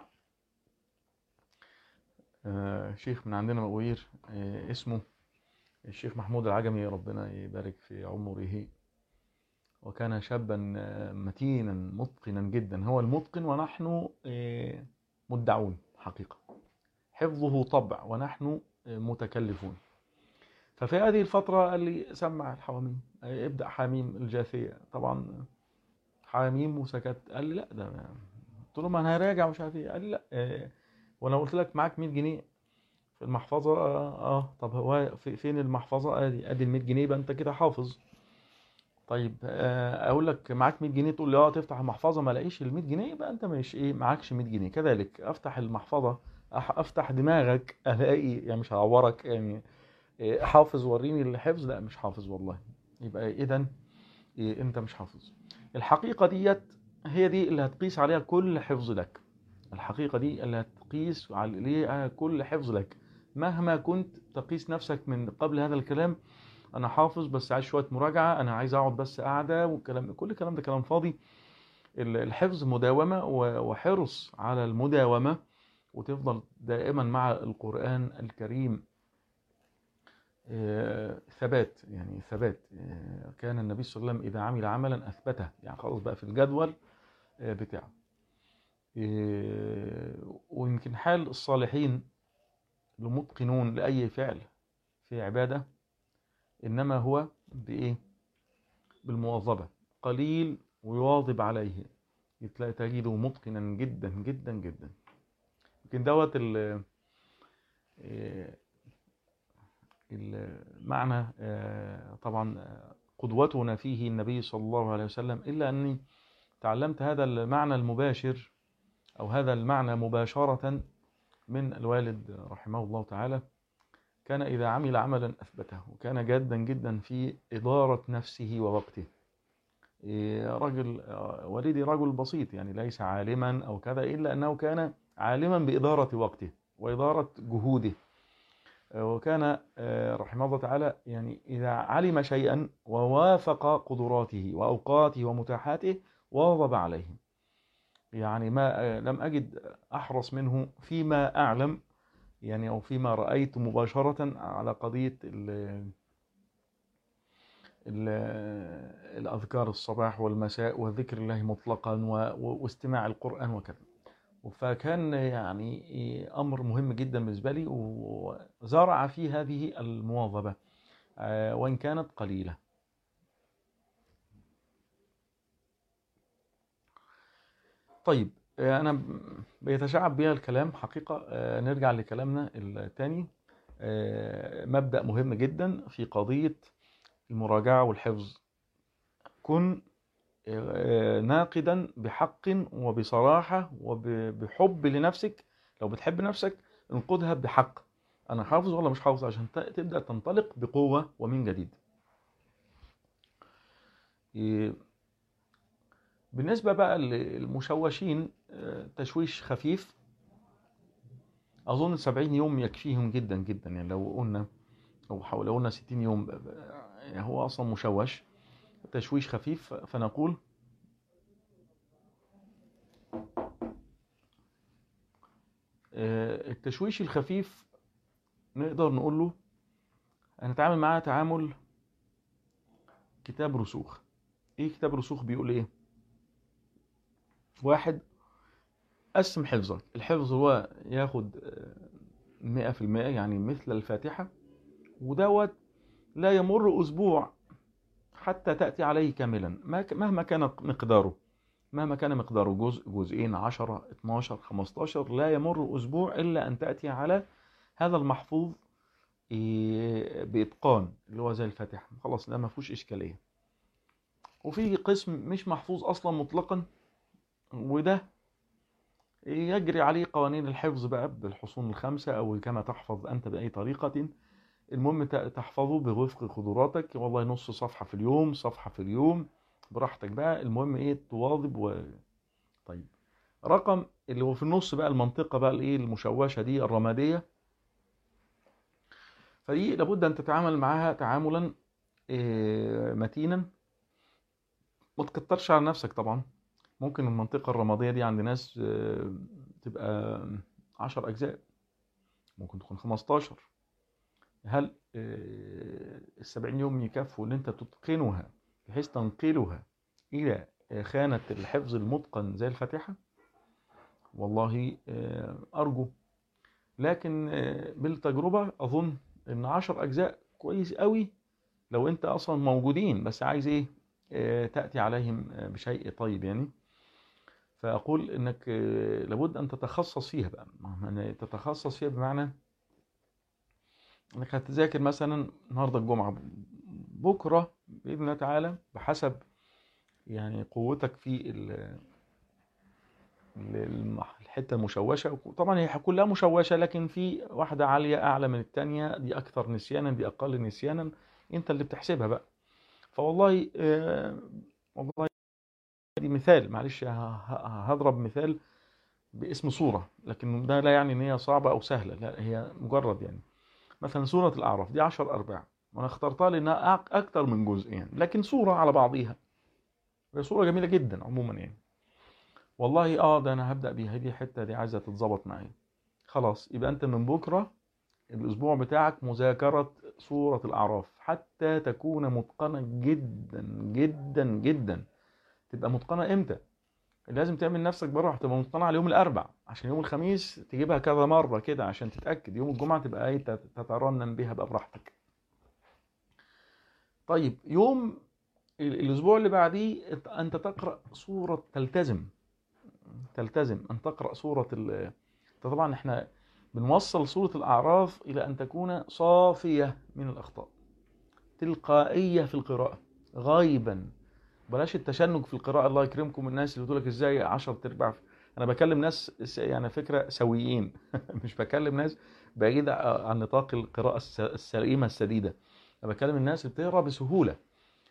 آه، شيخ من عندنا مغوير، آه، اسمه الشيخ محمود العجمي، ربنا يبارك في عمره. وكان شابا آه، متينا متقنا جدا، هو المتقن ونحن آه، مدعون حقيقة. حفظه طبع ونحن آه، متكلفون. ففي هذه الفترة قال لي سمع الحواميم، آه، ابدأ حاميم الجاثية. طبعا حاميم وسكت. قال لي لا ده، قلت له ما انا هراجع مش عارف ايه. قال لي لا، آه، وانا قلت لك معاك مية جنيه في المحفظة. اه, آه طب هو في فين المحفظة؟ ادي ادي ال مية جنيه، يبقى انت كده حافظ. طيب آه، اقول لك معاك مية جنيه، تقول لي اه تفتح المحفظه ما الاقيش ال مية جنيه، يبقى انت مش ايه، معاكش مية جنيه. كذلك افتح المحفظه، أح- افتح دماغك الاقي، يعني مش هعورك يعني إيه، حافظ وريني الحفظ، لا مش حافظ والله، يبقى اذا إيه، انت مش حافظ. الحقيقه ديت هي دي اللي هتقيس عليها كل حفظ لك. الحقيقه دي اللي هتقيس عليها كل حفظ لك. مهما كنت تقيس نفسك من قبل هذا الكلام: انا حافظ بس عايز شويه مراجعه، انا عايز اقعد بس قاعده، والكلام كل الكلام ده كلام فاضي. الحفظ مداومه وحرص على المداومه، وتفضل دائما مع القرآن الكريم. آه، ثبات، يعني ثبات. آه، كان النبي صلى الله عليه وسلم إذا عمل عملا أثبته، يعني خلاص بقى في الجدول آه، بتاعه. آه، ويمكن حال الصالحين المتقنون لأي فعل في عبادة إنما هو بإيه؟ بالمواظبة. قليل ويواظب عليه، تلاقي تجده متقنا جدا جدا جدا. يمكن دوت ال- آه، المعنى. آه، طبعا آه، قدوتنا فيه النبي صلى الله عليه وسلم، إلا أني تعلمت هذا المعنى المباشر أو هذا المعنى مباشرة من الوالد رحمه الله تعالى. كان إذا عمل عملا أثبته، وكان جادا جدا في إدارة نفسه ووقته. رجل والدي رجل بسيط، يعني ليس عالما أو كذا، إلا أنه كان عالما بإدارة وقته وإدارة جهوده. وكان رحمه الله تعالى يعني إذا علم شيئا ووافق قدراته وأوقاته ومتاحاته واظب عليه. يعني ما لم أجد أحرص منه فيما أعلم، يعني أو فيما رأيت مباشرة على قضية ال ال الأذكار الصباح والمساء وذكر الله مطلقا واستماع القرآن وكذا. فكان يعني أمر مهم جدا بالنسبة لي، وزرع في هذه المواظبة وإن كانت قليلة. طيب أنا بيتشعب بها الكلام حقيقة. نرجع لكلامنا الثاني، مبدأ مهم جدا في قضية المراجعة والحفظ. كن ناقدا بحق وبصراحة وبحب لنفسك. لو بتحب نفسك انقدها بحق، أنا حافظ ولا مش حافظ، عشان تبدأ تنطلق بقوة ومن جديد. بالنسبة بقى للمشوشين، تشويش خفيف أظن سبعين يوم يكفيهم جدا جدا. يعني لو قلنا أو لو قلنا ستين يوم يعني هو أصلا مشوش، تشويش خفيف، فنقول التشويش الخفيف نقدر نقول له هنتعامل معاه تعامل كتاب رسوخ. ايه كتاب رسوخ؟ بيقول ايه؟ واحد، قسم حفظك. الحفظ هو ياخد مئة في المئة، يعني مثل الفاتحة، ودوت لا يمر أسبوع حتى تأتي عليه كاملا مهما كان مقداره. مهما كان مقداره جزء، جزئين، عشرة، اتناشر، خمستاشر، لا يمر أسبوع إلا أن تأتي على هذا المحفوظ بإتقان، اللي هو زي الفاتحة. خلاص، لا ما فيهوش إشكالية. وفي قسم مش محفوظ أصلا مطلقا، وده يجري عليه قوانين الحفظ بقى بالحصون الخمسة أو كما تحفظ أنت بأي طريقة. المهم تحفظه بوفق قدراتك، والله نص صفحة في اليوم، صفحة في اليوم، براحتك بقى. المهم ايه؟ تواظب. و... طيب، رقم اللي هو في النص بقى، المنطقة بقى الايه المشوشة دي، الرمادية، فدي لابد أن تتعامل معها تعاملا إيه متينا. ما تكترش على نفسك طبعا. ممكن المنطقة الرمادية دي عند ناس تبقى عشر أجزاء، ممكن تكون خمستاشر. هل السبعين يوم يكفوا ان انت تتقنها بحيث تنقلها الى خانة الحفظ المتقن زي الفاتحة؟ والله ارجو، لكن بالتجربة اظن ان عشر اجزاء كويس قوي لو انت اصلا موجودين، بس عايز ايه؟ تأتي عليهم بشيء طيب يعني. فاقول انك لابد ان تتخصص فيها بقى. تتخصص فيها بمعنى انك هتذاكر مثلا النهارده الجمعه، بكره باذن الله تعالى بحسب يعني قوتك في الحته المشوشه. طبعا هي كلها مشوشه، لكن في واحده عاليه اعلى من الثانيه، دي اكثر نسيانا، دي اقل نسيانا، انت اللي بتحسبها بقى. فوالله آه والله دي مثال، معلش هضرب مثال باسم صوره، لكن ده لا يعني ان هي صعبه او سهله، لا، هي مجرد يعني مثلا سورة الأعراف دي عشر أرباع، وأنا اخترتها لأنها أكتر من جزء يعني، لكن سورة على بعضيها، هي سورة جميلة جدا عموما يعني. والله آه ده أنا هبدأ بيها، دي حتة دي عايزة تتظبط معايا. خلاص، يبقى أنت من بكرة الأسبوع بتاعك مذاكرة سورة الأعراف حتى تكون متقنة جدا جدا جدا. تبقى متقنة إمتى؟ لازم تعمل نفسك بره تبقى متقنة على يوم الأربع، عشان يوم الخميس تجيبها كذا مرة كده عشان تتأكد. يوم الجمعة تبقى أي تترنم بها بقى براحتك. طيب، يوم الأسبوع اللي بعديه أنت تقرأ سورة، تلتزم تلتزم أن تقرأ سورة ال... طبعا احنا بنوصل سورة الأعراف إلى أن تكون صافية من الأخطاء، تلقائية في القراءة، غايبا. بلاش التشنج في القراءة، الله يكرمكم الناس اللي بتقولك ازاي عشر تربع. انا بكلم ناس يعني فكرة سويين مش بكلم ناس بعيدة عن نطاق القراءة السليمة السديدة. انا بكلم الناس اللي بتقرأ بسهولة،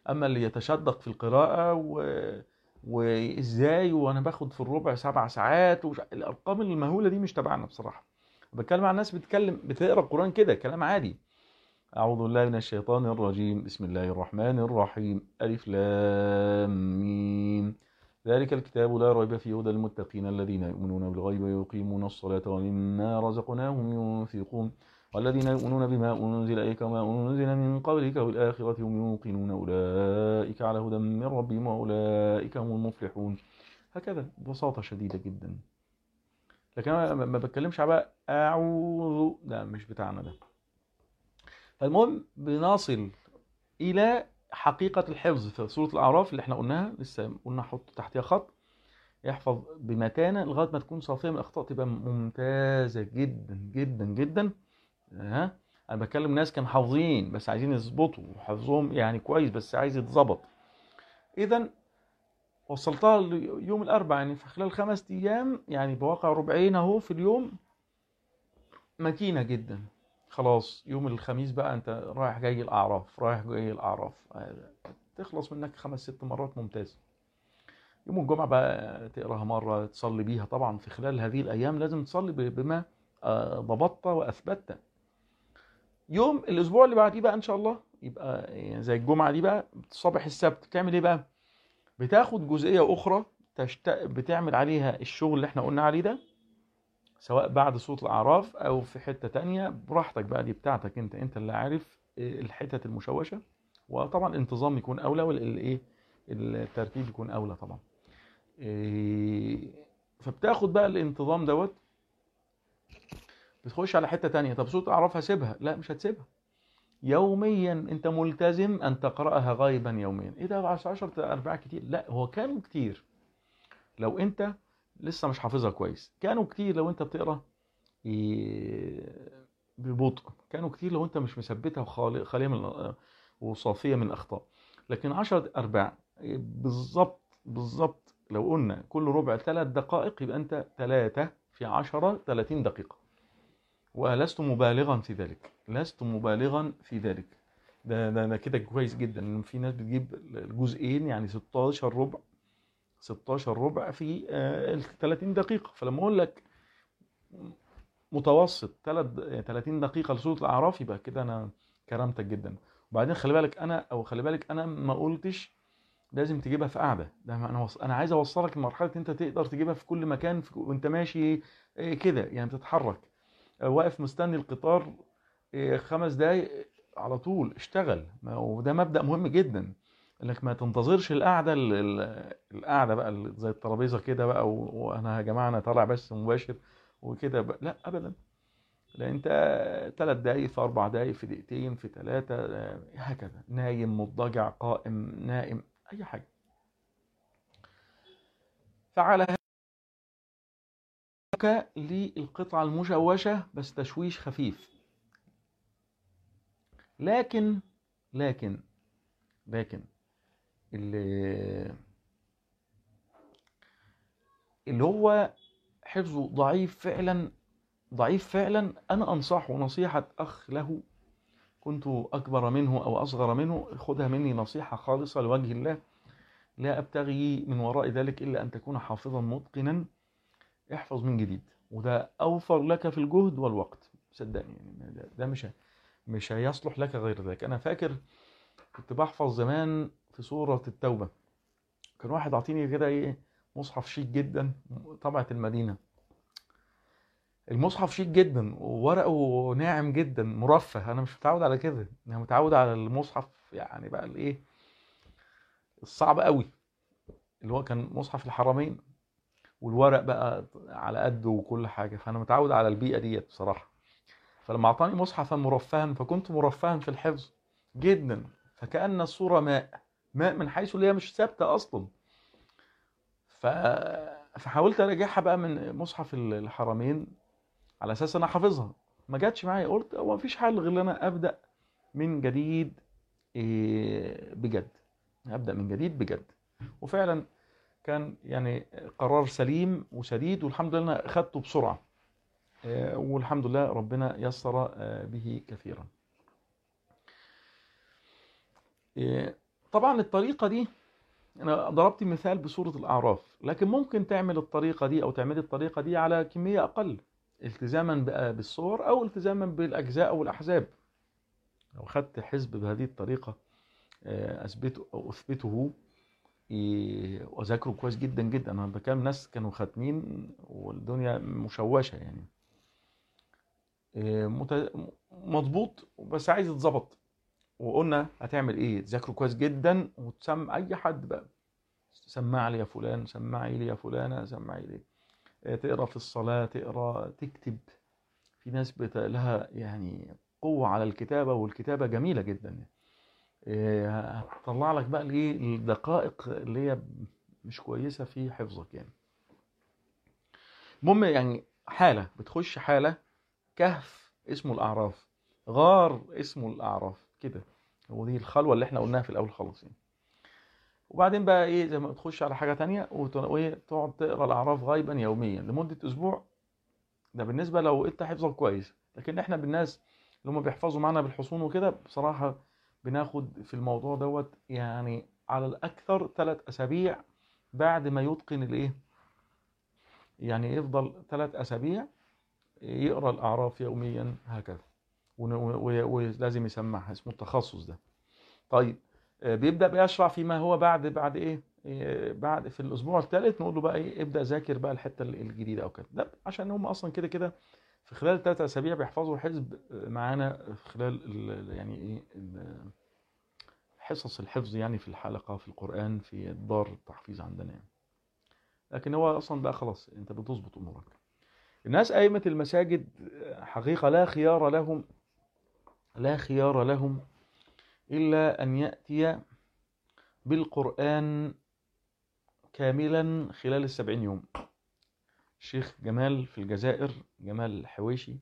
اما اللي يتشدق في القراءة و... وازاي وانا باخد في الربع سبع ساعات وش... الارقام المهولة دي مش تبعنا بصراحة. بتكلم عن ناس بتتكلم بتقرا القرآن كده كلام عادي. أعوذ بالله من الشيطان الرجيم. بسم الله الرحمن الرحيم. ألف لام ميم. ذلك الكتاب لا ريب فيه هدى للمتقين الذين يؤمنون بالغيب ويقيمون الصلاة ومما رزقناهم ينفقون والذين يؤمنون بما أنزل إليك وما أنزل من قبلك والآخرة هم يوقنون أولئك على هدى من ربهم وأولئك هم المفلحون. هكذا ببساطة شديدة جدا. لكن أنا ما بتكلمش على أعوذ، ده مش بتاعنا ده. فالمهم بنصل إلى حقيقة الحفظ في سورة الأعراف اللي احنا قلناها، لسه قلنا حط تحتها خط. يحفظ بمتانة لغاية ما تكون صافية من الأخطاء، تبقى ممتازة جدا جدا جدا. ها أنا بكلم ناس كانوا حافظين بس عايزين يظبطوا حفظهم يعني كويس بس عايز يتظبط. إذا وصلتها يوم الأربعاء يعني في خلال خمس أيام، يعني بواقع ربعين أهو في اليوم، متينة جدا. خلاص يوم الخميس بقى انت رايح جاي الاعراف رايح جاي الاعراف تخلص منك خمس ست مرات ممتاز. يوم الجمعة بقى تقراها مرة، تصلي بيها. طبعا في خلال هذه الايام لازم تصلي بما ضبطت واثبتت. يوم الاسبوع اللي بعديه بقى ان شاء الله يبقى يعني زي الجمعة دي بقى صباح السبت بتعمل ايه بقى؟ بتاخد جزئية اخرى تشت... بتعمل عليها الشغل اللي احنا قلنا عليه ده، سواء بعد صوت الأعراف أو في حتة تانية براحتك بقى، دي بتاعتك أنت أنت اللي عارف الحتة المشوشة. وطبعا الانتظام يكون أولى والإيه الترتيب يكون أولى طبعا. فبتاخد بقى الانتظام دوت بتخش على حتة تانية. طب صوت الأعراف هسيبها؟ لا مش هتسيبها. يوميا أنت ملتزم أن تقرأها غيبا يوميا. إيه ده عشرة أرباع كتير؟ لا هو كانوا كتير لو أنت لسه مش حافظها كويس، كانوا كتير لو أنت بتقرأ ببطء، كانوا كتير لو انت مش مثبتها وخاليه من وصافيه من الاخطاء. لكن عشرة ارباع بالظبط بالظبط لو قلنا كل ربع ثلاث دقائق يبقى انت ثلاثة في عشرة ثلاثين دقيقة. ولست مبالغا في ذلك، لست مبالغا في ذلك. ده ده, ده كده كويس جدا. في ناس بتجيب الجزئين يعني ستاشر ربع ستاشر ربع في ثلاثين دقيقة. فلما اقول لك متوسط ثلاثين دقيقة لسورة الأعراف يبقى كده أنا كرمتك جدا. وبعدين خلي بالك أنا أو خلي بالك أنا ما قلتش لازم تجيبها في قاعدة. ده أنا وص... أنا عايز أوصلك لمرحلة أنت تقدر تجيبها في كل مكان في... وأنت ماشي كده يعني بتتحرك واقف مستني القطار خمس دقايق على طول اشتغل. وده مبدأ مهم جدا انك ما تنتظرش القعده القعده بقى زي الترابيزه كده بقى وانا يا جماعه انا طالع بس مباشر وكده بقى. لا ابدا. لان انت ثلاث دقايق في اربع دقايق في دقيقتين في ثلاثه هكذا، نايم مضطجع قائم نائم اي حاجه. فعلى هكا للقطعه المشوشه بس تشويش خفيف. لكن لكن لكن اللي اللي هو حفظه ضعيف فعلا ضعيف فعلا انا انصحه نصيحة اخ له كنت اكبر منه او اصغر منه، خدها مني نصيحة خالصة لوجه الله، لا ابتغي من وراء ذلك الا ان تكون حافظا متقنا. احفظ من جديد وده اوفر لك في الجهد والوقت صدقني. يعني ده مش مش هيصلح لك غير ذلك. انا فاكر كنت بحفظ زمان في سورة التوبة، كان واحد عطيني كده ايه مصحف شيك جدا طبعة المدينة. المصحف شيك جدا وورقه ناعم جدا مرفه، انا مش متعود على كده. انا متعود على المصحف يعني بقى الايه الصعب قوي اللي هو كان مصحف الحرمين والورق بقى على قده وكل حاجة. فانا متعود على البيئة ديت بصراحة. فلما اعطاني مصحفا مرفها فكنت مرفها في الحفظ جدا، فكأن الصورة ماء ماء من حيث اللي هي مش ثابتة اصلا. ف... فحاولت اراجعها بقى من مصحف الحرمين على اساس انا حافظها، ما جاتش معايا. قلت هو مفيش حل غير ان انا ابدا من جديد بجد، ابدا من جديد بجد. وفعلا كان يعني قرار سليم وسديد والحمد لله انا اخدته بسرعه والحمد لله ربنا يسر به كثيرا. طبعا الطريقة دي أنا ضربت مثال بسورة الأعراف، لكن ممكن تعمل الطريقة دي أو تعملي الطريقة دي على كمية أقل، التزاما بقى بالصور أو التزاما بالأجزاء أو الأحزاب. لو خدت حزب بهذه الطريقة آه، أثبته أو أثبته إيه، وذاكره كويس جدا جدا. أنا بكام ناس كانوا ختمين والدنيا مشوشة يعني، إيه، مت- مضبوط بس عايز يتظبط. وقلنا هتعمل ايه؟ تذاكره كويس جدا وتسمع اي حد بقى، سمع لي يا فلان، سمعي لي يا فلانة، سمعي لي. إيه، تقرا في الصلاة، تقرا، تكتب. في ناس بت... لها يعني قوة على الكتابة، والكتابة جميلة جدا. إيه، هتطلع لك بقى الايه الدقائق اللي هي مش كويسة في حفظك يعني. المهم يعني حالة بتخش حالة، كهف اسمه الأعراف، غار اسمه الأعراف كده. ودي الخلوة اللي احنا قلناها في الأول خالص يعني. وبعدين بقى ايه، زي ما تخش على حاجة تانية وتقعد تقرا الأعراف غيبا يوميا لمدة أسبوع. ده بالنسبة لو انت حفظك كويس، لكن احنا بالناس اللي هم بيحفظوا معانا بالحصون وكده بصراحة بناخد في الموضوع دوت يعني على الأكثر ثلاث أسابيع بعد ما يتقن الايه، يعني يفضل ثلاث أسابيع يقرا الأعراف يوميا هكذا. ون- و- ولازم يسمعها، اسمه التخصص ده. طيب آه، بيبدأ بقى يشرع فيما هو بعد بعد ايه، آه، بعد في الاسبوع الثالث نقول له بقى ايه، ابدأ ذاكر بقى الحتة الجديدة او كده. ده عشان هم اصلا كده كده في خلال ثلاث اسابيع بيحفظوا حزب آه، معانا في خلال ال- يعني ايه ال- حصص الحفظ يعني في الحلقة في القرآن في دار التحفيظ عندنا يعني. لكن هو اصلا بقى خلاص انت بتظبط امورك. الناس أئمة المساجد آه، حقيقة لا خيار لهم، لا خيار لهم إلا أن يأتي بالقرآن كاملا خلال السبعين يوم. الشيخ جمال في الجزائر، جمال الحويشي،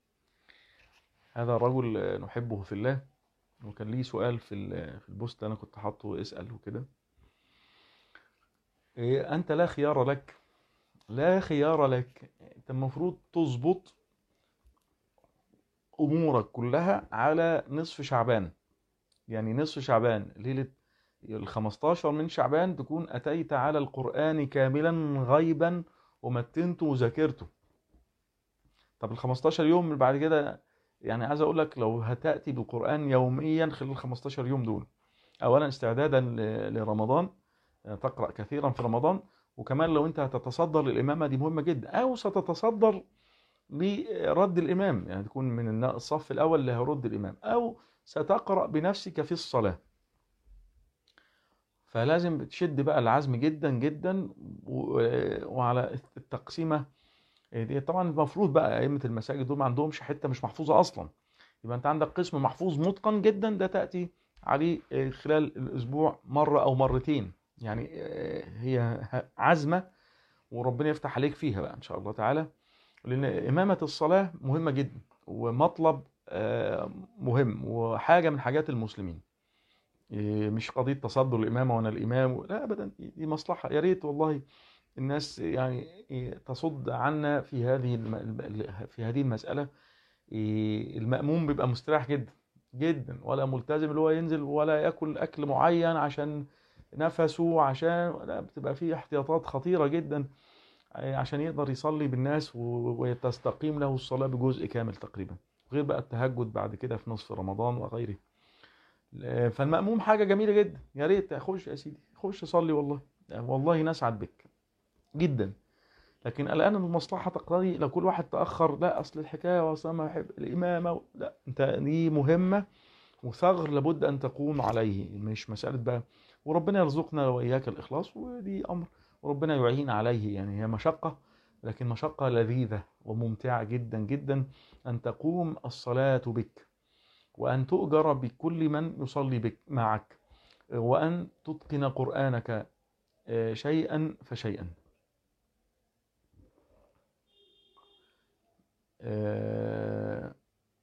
هذا رجل نحبه في الله. وكان ليه سؤال في ال- في البوست أنا كنت حاطه اسأل وكده. إيه، أنت لا خيار لك، لا خيار لك. أنت المفروض تظبط أمورك كلها على نصف شعبان. يعني نصف شعبان ليلة الخمستاشر من شعبان تكون أتيت على القرآن كاملا غيبا ومتنته وذاكرته. طب ال خمستاشر يوم اللي بعد كده، يعني عايز اقول لك لو هتأتي بالقرآن يوميا خلال ال خمستاشر يوم دول، اولا استعدادا ل- لرمضان، تقرأ كثيرا في رمضان. وكمان لو انت هتتصدر للإمامة دي مهمة جدا، او ستتصدر لرد الإمام، يعني تكون من النا- الصف الأول اللي هيرد الإمام، او ستقرأ بنفسك في الصلاة. فلازم بتشد بقى العزم جدا جدا و- وعلى التقسيمة دي. طبعا المفروض بقى أئمة المساجد دول ما عندهمش حتة مش محفوظة أصلا. يبقى أنت عندك قسم محفوظ متقن جدا، ده تأتي عليه آه، خلال الأسبوع مرة أو مرتين. يعني آه، هي عزمة وربنا يفتح عليك فيها بقى إن شاء الله تعالى. لأن إمامة الصلاة مهمة جدا، ومطلب آه، مهم وحاجة من حاجات المسلمين. إيه، مش قضية تصدر الإمامة وأنا الإمام، لا أبدا، دي مصلحة. يا ريت والله الناس يعني إيه، تصد عنا في هذه الم... في هذه المسألة. إيه، المأموم بيبقى مستريح جدا جدا، ولا ملتزم اللي هو ينزل ولا ياكل أكل معين عشان نفسه، عشان لا، بتبقى فيه احتياطات خطيرة جدا إيه، عشان يقدر يصلي بالناس و... وتستقيم له الصلاة بجزء كامل تقريبا، غير بقى التهجد بعد كده في نصف رمضان وغيره. فالمأموم حاجة جميلة جدا، يا ريت اخش يا سيدي، خش صلي والله، والله نسعد بك جدا. لكن الآن المصلحة تقتضي لو كل واحد تأخر، لا أصل الحكاية وأصل ما أحب الإمامة و... لا، أنت دي مهمة وثغر لابد أن تقوم عليه، مش مسألة بقى. وربنا يرزقنا وإياك الإخلاص، ودي أمر وربنا يعين عليه. يعني هي مشقة، لكن مشقة لذيذة وممتعة جدا جدا أن تقوم الصلاة بك، وأن تؤجر بكل من يصلي بك معك، وأن تتقن قرآنك آه، شيئا فشيئا. آه،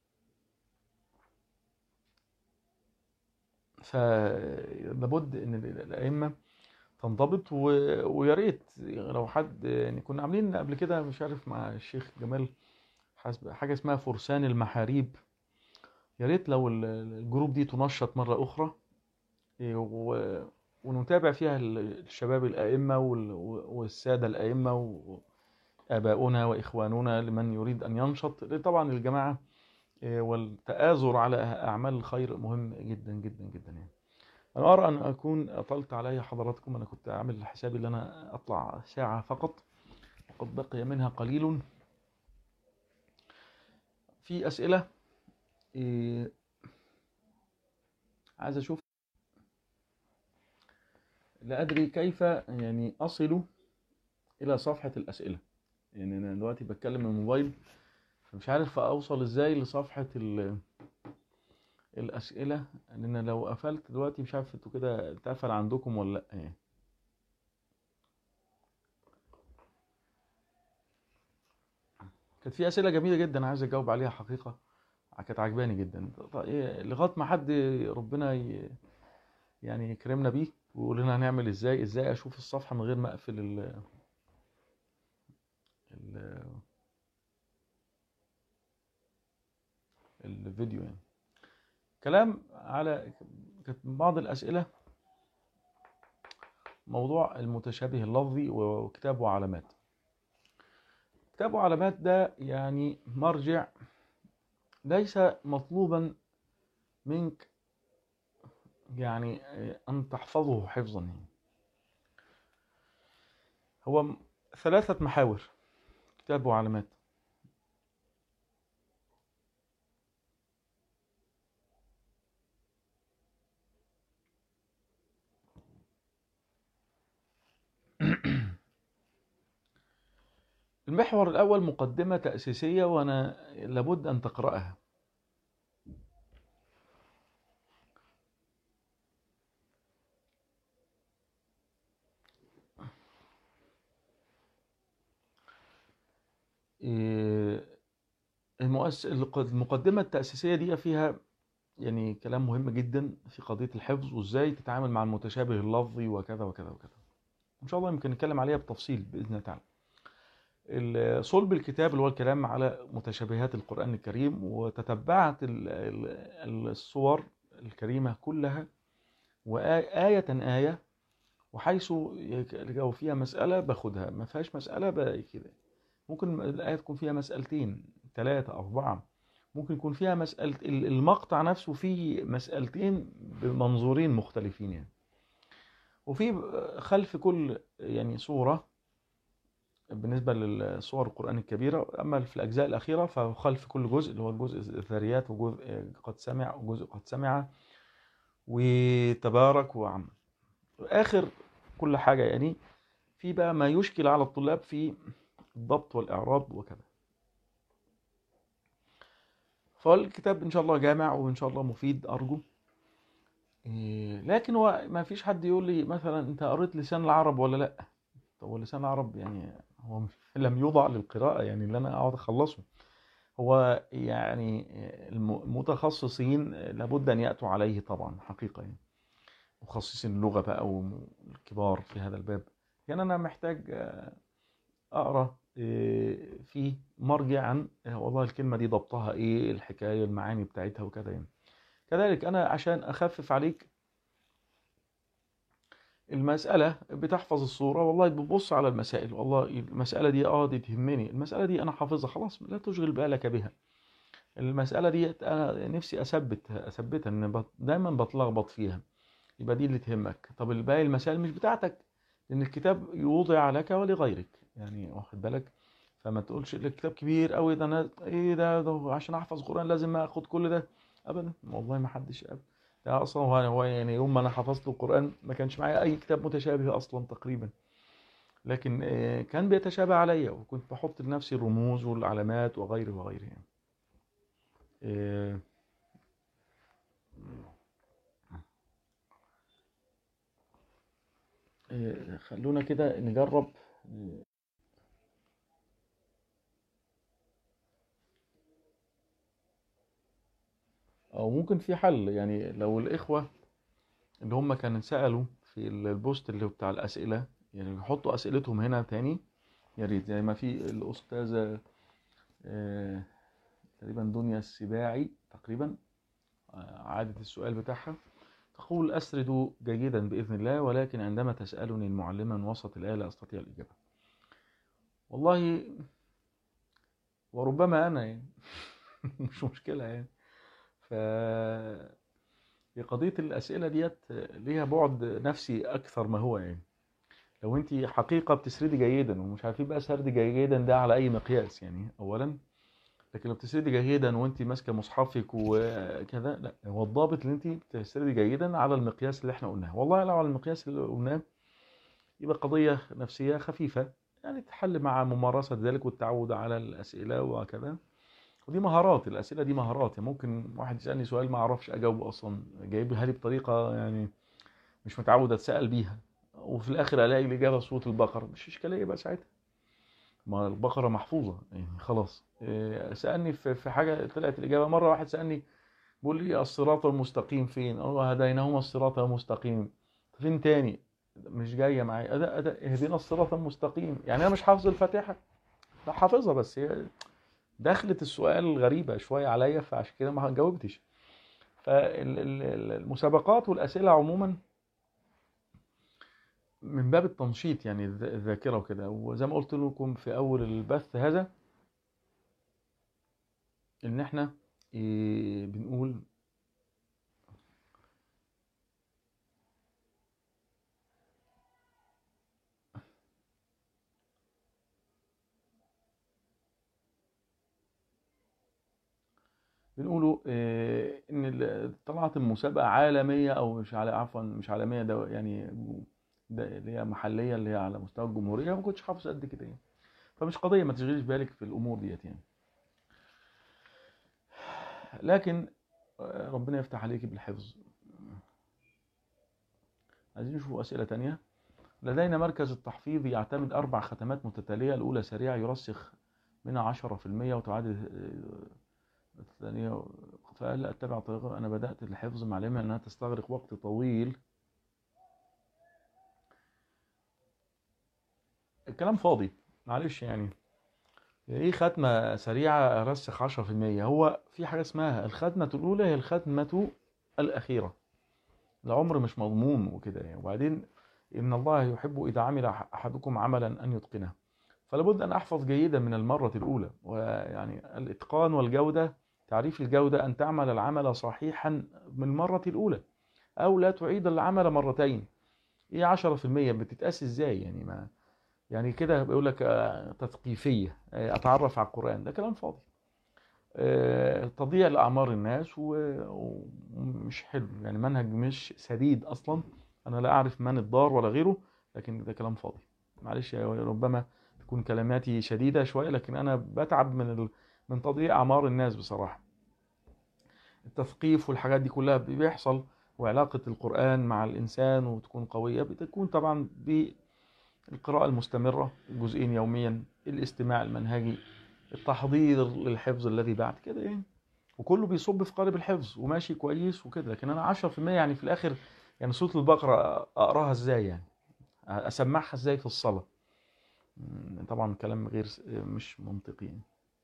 فلابد ان الائمه تنضبط و... ويا ريت لو حد، يعني كنا عاملين قبل كده مش عارف مع الشيخ جمال حسب حاجه اسمها فرسان المحاريب. يا ريت لو ال- الجروب دي تنشط مره اخرى، إيه، و- ونتابع فيها ال- الشباب الأئمة وال- والسادة الأئمة وآباؤنا وإخواننا لمن يريد أن ينشط. طبعا الجماعة إيه، والتآزر على أعمال الخير مهم جدا جدا جدا يعني. أنا أرى أن أكون أطلت علي حضراتكم. أنا كنت أعمل حسابي أن أنا أطلع ساعة فقط، وقد بقي منها قليل. في أسئلة إيه، عايز أشوف، لا أدري كيف يعني أصل إلى صفحة الأسئلة. يعني أنا دلوقتي بتكلم من الموبايل، فمش عارف أوصل إزاي لصفحة ال- الأسئلة، لأن لو قفلت دلوقتي مش عارف انتوا كده اتقفل عندكم ولا لأ يعني. كانت في أسئلة جميلة جدا عايز أجاوب عليها حقيقة، كانت عجباني جدا. طيب إيه، لغاية ما حد ربنا ي- يعني يكرمنا بيه ويقول لنا هنعمل إزاي إزاي أشوف الصفحة من غير ما أقفل ال ال الفيديو يعني. كلام على كانت بعض الأسئلة، موضوع المتشابه اللفظي وكتاب وعلامات. كتاب وعلامات ده يعني مرجع ليس مطلوبا منك يعني أن تحفظه حفظا يعني. هو م- ثلاثة محاور كتاب وعلامات. المحور الأول مقدمة تأسيسية، وأنا لابد أن تقرأها. إيه، المؤس... المقدمة التأسيسية دي فيها يعني كلام مهم جدا في قضية الحفظ، وإزاي تتعامل مع المتشابه اللفظي وكذا وكذا وكذا. إن شاء الله يمكن نتكلم عليها بتفصيل بإذن الله تعالى. ال- صلب الكتاب اللي هو الكلام على متشابهات القرآن الكريم، وتتبعت ال- ال- الصور الكريمة كلها وآية آية، وحيث يك- لو فيها مسألة باخدها، ما فيهاش مسألة بقى كده. ممكن الآية تكون فيها مسألتين ثلاثة أربعة، ممكن يكون فيها مسألة ال- المقطع نفسه فيه مسألتين بمنظورين مختلفين يعني. وفي خلف كل يعني صورة بالنسبة للصور القرآن الكبيرة، أما في الأجزاء الأخيرة فخلف كل جزء اللي هو الجزء الذريات وجزء قد سمع وجزء قد سمع وتبارك وعم آخر كل حاجة يعني. في بقى ما يشكل على الطلاب في الضبط والإعراب وكذا. فالكتاب إن شاء الله جامع وإن شاء الله مفيد أرجو. إيه، لكن هو ما فيش حد يقول لي مثلا أنت قريت لسان العرب ولا لأ. طب هو لسان العرب يعني هو لم يوضع للقراءة يعني اللي أنا أقعد أخلصه. هو يعني الم- المتخصصين لابد أن يأتوا عليه طبعا حقيقة يعني، مخصصين اللغة بقى والكبار في هذا الباب. يعني أنا محتاج أقرأ إيه، في مرجع عن إيه، والله الكلمة دي ضبطها إيه، الحكاية المعاني بتاعتها وكذا يعني. كذلك أنا عشان أخفف عليك المسألة بتحفظ الصورة، والله بتبص على المسائل، والله المسألة دي اه دي تهمني، المسألة دي أنا حافظها خلاص لا تشغل بالك بها. المسألة دي أنا نفسي أثبت أثبتها إن بط- دايما بتلخبط فيها، يبقى دي اللي تهمك. طب الباقي المسائل مش بتاعتك، لأن الكتاب يوضع لك ولغيرك يعني، واخد بالك. فما تقولش الكتاب كبير قوي ده، أنا إيه ده, ده عشان أحفظ قرآن لازم أخد كل ده. أبدا والله ما حدش أبدا. ده أصلا هو هو يعني يوم ما أنا حفظت القرآن ما كانش معايا أي كتاب متشابه أصلا تقريبا، لكن آه، كان بيتشابه عليا، وكنت بحط لنفسي الرموز والعلامات وغيره وغيره يعني. آه، آه، خلونا كده نجرب. او ممكن في حل يعني، لو الاخوة اللي هم كانوا سألوا في البوست اللي هو بتاع الاسئلة يعني يحطوا اسئلتهم هنا تاني، يا ريت. زي ما في الاستاذة آه، تقريبا دنيا السباعي تقريبا، آه، عادة السؤال بتاعها تقول أسرد جيدا بإذن الله، ولكن عندما تسألني المعلمة من وسط الآية لا أستطيع الإجابة. والله وربما أنا يعني مش مشكلة يعني. ف في قضية الأسئلة ديت ليها بعد نفسي أكثر ما هو يعني. لو أنت حقيقة بتسردي جيدا، ومش عارفين بقى سرد جيدا ده على أي مقياس يعني أولا، لكن لو بتسردي جيدا وأنت ماسكة مصحفك وكذا، لا، هو الضابط اللي أنت بتسردي جيدا على المقياس اللي احنا قلناه. والله لو على المقياس اللي قلناه يبقى قضية نفسية خفيفة يعني، تحل مع ممارسة ذلك والتعود على الأسئلة وكذا. ودي مهارات، الأسئلة دي مهارات يعني. ممكن واحد يسألني سؤال ما أعرفش أجاوبه أصلا، جايبها لي بطريقة يعني مش متعود أتسأل بيها، وفي الآخر ألاقي الإجابة سورة البقرة، مش إشكالية بقى ساعتها، ما البقرة محفوظة يعني خلاص. إيه، سألني في في حاجة طلعت الإجابة. مرة واحد سألني بيقول لي الصراط المستقيم فين؟ أقول له هديناهما الصراط المستقيم. فين تاني؟ مش جاية معايا. أداء أداء اهدنا الصراط المستقيم، يعني أنا مش حافظ الفاتحة، لا حافظها، بس هي دخلت السؤال غريبة شوية عليا، فعشان كده ما جاوبتش. فالمسابقات والأسئلة عموما من باب التنشيط يعني، الذاكرة وكده. وزي ما قلت لكم في أول البث هذا، إن إحنا إيه بنقول بنقولوا إيه إن طلعت المسابقة عالمية، أو مش على عفوا مش عالمية، ده يعني ده اللي هي محلية، اللي هي على مستوى الجمهورية. ما كنتش حافظ قد كده يعني، فمش قضية، ما تشغليش بالك في الأمور ديت يعني. لكن ربنا يفتح عليك بالحفظ. عايزين نشوف أسئلة تانية. لدينا مركز التحفيظ يعتمد أربع ختمات متتالية، الأولى سريعة يرسخ منها عشرة في المية وتعادل الثانية. فهل أتبع طريقة؟ أنا بدأت الحفظ مع العلم أنها تستغرق وقت طويل. الكلام فاضي معلش يعني. إيه ختمة سريعة أرسخ عشرة في المية؟ هو في حاجة اسمها الختمة الأولى هي الختمة الأخيرة، العمر مش مضمون وكده يعني. وبعدين إن الله يحب إذا عمل أحدكم عملا أن يتقنه، فلابد أن أحفظ جيدا من المرة الأولى. ويعني الإتقان والجودة، تعريف الجودة أن تعمل العمل صحيحا من المرة الأولى، أو لا تعيد العمل مرتين. إيه عشرة في المية بتتقاس إزاي يعني؟ ما يعني كده بيقول لك آه، تثقيفية، آه، أتعرف على القرآن، ده كلام فاضي. آه، تضييع لأعمار الناس و- ومش حلو يعني، منهج مش سديد أصلا. أنا لا أعرف من الضار ولا غيره، لكن ده كلام فاضي. معلش يا- ربما تكون كلماتي شديدة شوية، لكن أنا بتعب من ال... من تضييع أعمار الناس بصراحة. التثقيف والحاجات دي كلها بيحصل، وعلاقة القرآن مع الإنسان وتكون قوية، بتكون طبعا بالقراءة المستمرة جزئين يوميا، الاستماع المنهجي، التحضير للحفظ الذي بعد كده يعني. وكله بيصب في قالب الحفظ وماشي كويس وكده. لكن انا عشرة في المية يعني في الاخر، يعني سورة البقرة اقراها ازاي يعني؟ اسمعها ازاي في الصلاة؟ مم، طبعا كلام غير س- مش منطقي يعني.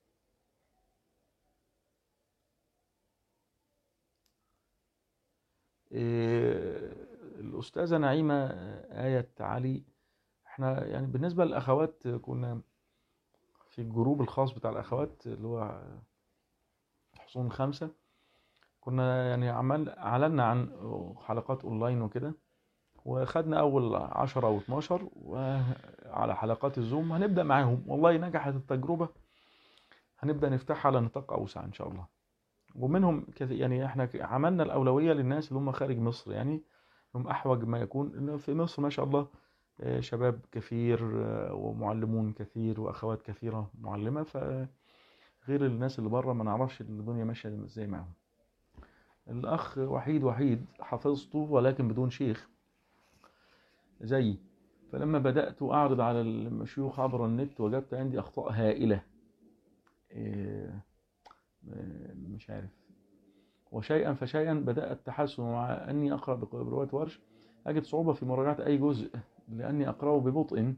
إيه، الأستاذة نعيمة آية علي، احنا يعني بالنسبة للأخوات كنا في الجروب الخاص بتاع الأخوات اللي هو حصون خمسة، كنا يعني عمل أعلنا عن حلقات أونلاين وكده، وخدنا أول عشرة أو اتناشر وعلى حلقات الزوم. هنبدأ معاهم، والله نجحت التجربة، هنبدأ نفتحها على نطاق أوسع إن شاء الله. ومنهم كثير يعني، احنا عملنا الأولوية للناس اللي هم خارج مصر يعني، هم أحوج ما يكون. إن في مصر ما شاء الله آه، شباب كثير، آه، ومعلمون كثير، وأخوات كثيرة معلمة، فغير الناس اللي بره ما نعرفش الدنيا ماشية ازاي معاهم. الأخ وحيد وحيد حفظته ولكن بدون شيخ زيي، فلما بدأت أعرض على الشيوخ عبر النت وجدت عندي أخطاء هائلة. إيه، مش عارف. وشيئا فشيئا بدأ التحسن، مع أني أقرأ برواية ورش أجد صعوبة في مراجعة أي جزء لأني أقرأه ببطء،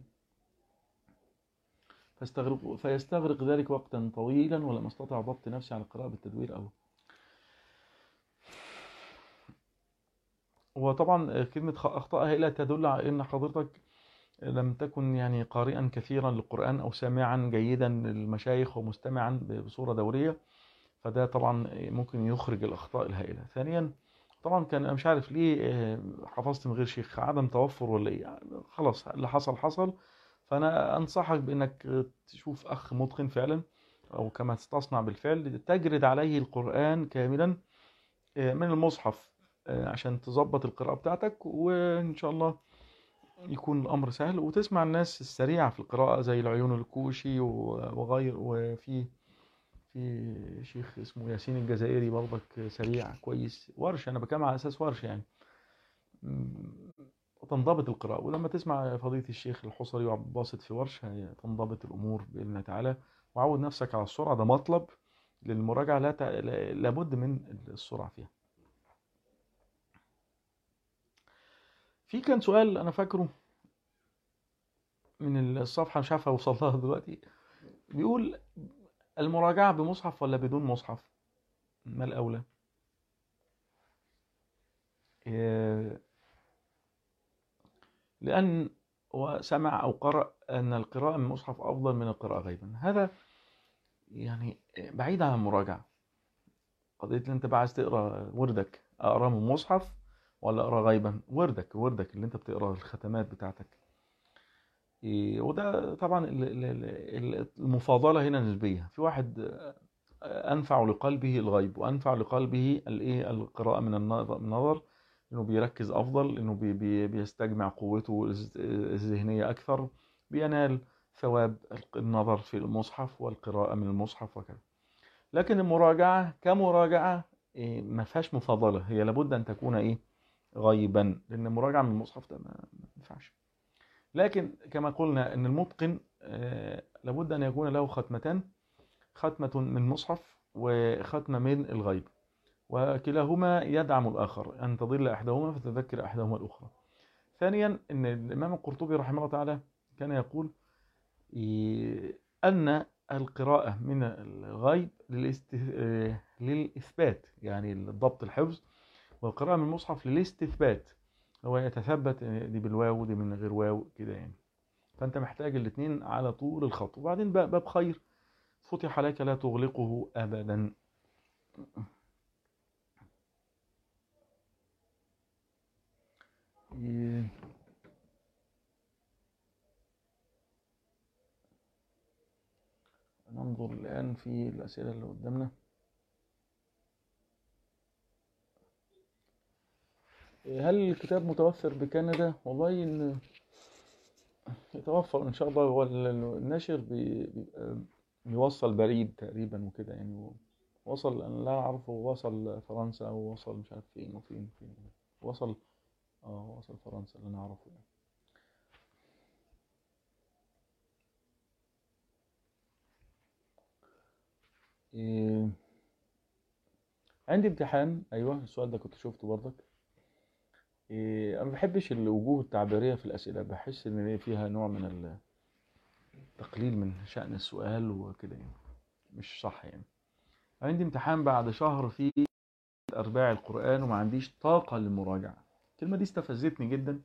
فاستغرق فيستغرق ذلك وقتا طويلا، ولم أستطع ضبط نفسي على القراءة بالتدوير. أو وطبعا كلمة أخطاء هائلة تدل على أن حضرتك لم تكن يعني قارئا كثيرا للقرآن أو سامعا جيدا للمشايخ ومستمعا بصورة دورية، فده طبعا ممكن يخرج الأخطاء الهائلة. ثانيا طبعا كان أنا مش عارف ليه حفظت من غير شيخ، عدم توفر ولا ايه، خلاص اللي حصل حصل. فأنا أنصحك بأنك تشوف أخ متقن فعلا، أو كما تصنع بالفعل تجرد عليه القرآن كاملا من المصحف عشان تظبط القراءة بتاعتك، وإن شاء الله يكون الأمر سهل. وتسمع الناس السريعة في القراءة زي العيون الكوشي وغير، وفي في شيخ اسمه ياسين الجزائري برضك سريع كويس. ورش، أنا بكلم على أساس ورش يعني، تنضبط القراءة. ولما تسمع فضيلة الشيخ الحصري وعبد الباسط في ورش تنضبط الأمور بإذن الله تعالى. وعود نفسك على السرعة، ده مطلب للمراجعة، لا تع... لابد من السرعة فيها. في كان سؤال أنا فاكره من الصفحة مش عارف أوصل لها دلوقتي، بيقول المراجعة بمصحف ولا بدون مصحف، ما الأولى؟ لأن وسمع أو قرأ أن القراءة من المصحف أفضل من القراءة غيبا. هذا يعني بعيد عن المراجعة. قضية اللي أنت بقى عايز تقرأ وردك، أقرأ من مصحف ولا أقرأ غيبا؟ وردك وردك اللي أنت بتقرأ الختمات بتاعتك. وده طبعا المفاضلة هنا نسبية. في واحد أنفع لقلبه الغيب، وأنفع لقلبه الإيه القراءة من النظر، إنه بيركز أفضل، إنه بي بي بيستجمع قوته الذهنية أكثر، بينال ثواب النظر في المصحف والقراءة من المصحف وكذا. لكن المراجعة كمراجعة ما فيهاش مفاضلة، هي لابد أن تكون إيه غيبا، لأن المراجعة من المصحف ده ما ينفعش. لكن كما قلنا أن المتقن لابد أن يكون له ختمتان، ختمة من المصحف وختمة من الغيب، وكلاهما يدعم الآخر، أن تضل أحدهما فتذكر أحدهما الأخرى. ثانيا أن الإمام القرطبي رحمه الله تعالى كان يقول أن القراءة من الغيب للإثبات، يعني الضبط الحفظ، والقراءة من المصحف للاستثبات، هو يتثبت دي بالواو دي من غير واو كده يعني. فأنت محتاج الاثنين على طول الخط. وبعدين باب خير فتح لك لا تغلقه أبدا. ننظر الآن في الأسئلة اللي قدامنا. هل الكتاب متوفر بكندا؟ والله إن يتوفر إن شاء الله. هو الناشر بيبقى بيوصل بريد تقريبا وكده يعني، وصل أنا لا أعرفه، وصل فرنسا أو وصل مش عارف فين وفين فين وصل اه وصل فرنسا اللي أنا أعرفه يعني. إيه... عندي امتحان، أيوه السؤال ده كنت شفته برضك. إيه... أنا ما بحبش الوجوه التعبيرية في الأسئلة، بحس إن فيها نوع من التقليل من شأن السؤال وكده يعني، مش صح يعني. عندي امتحان بعد شهر في أرباع القرآن وما عنديش طاقة للمراجعة. الكلمة دي استفزتني جدا.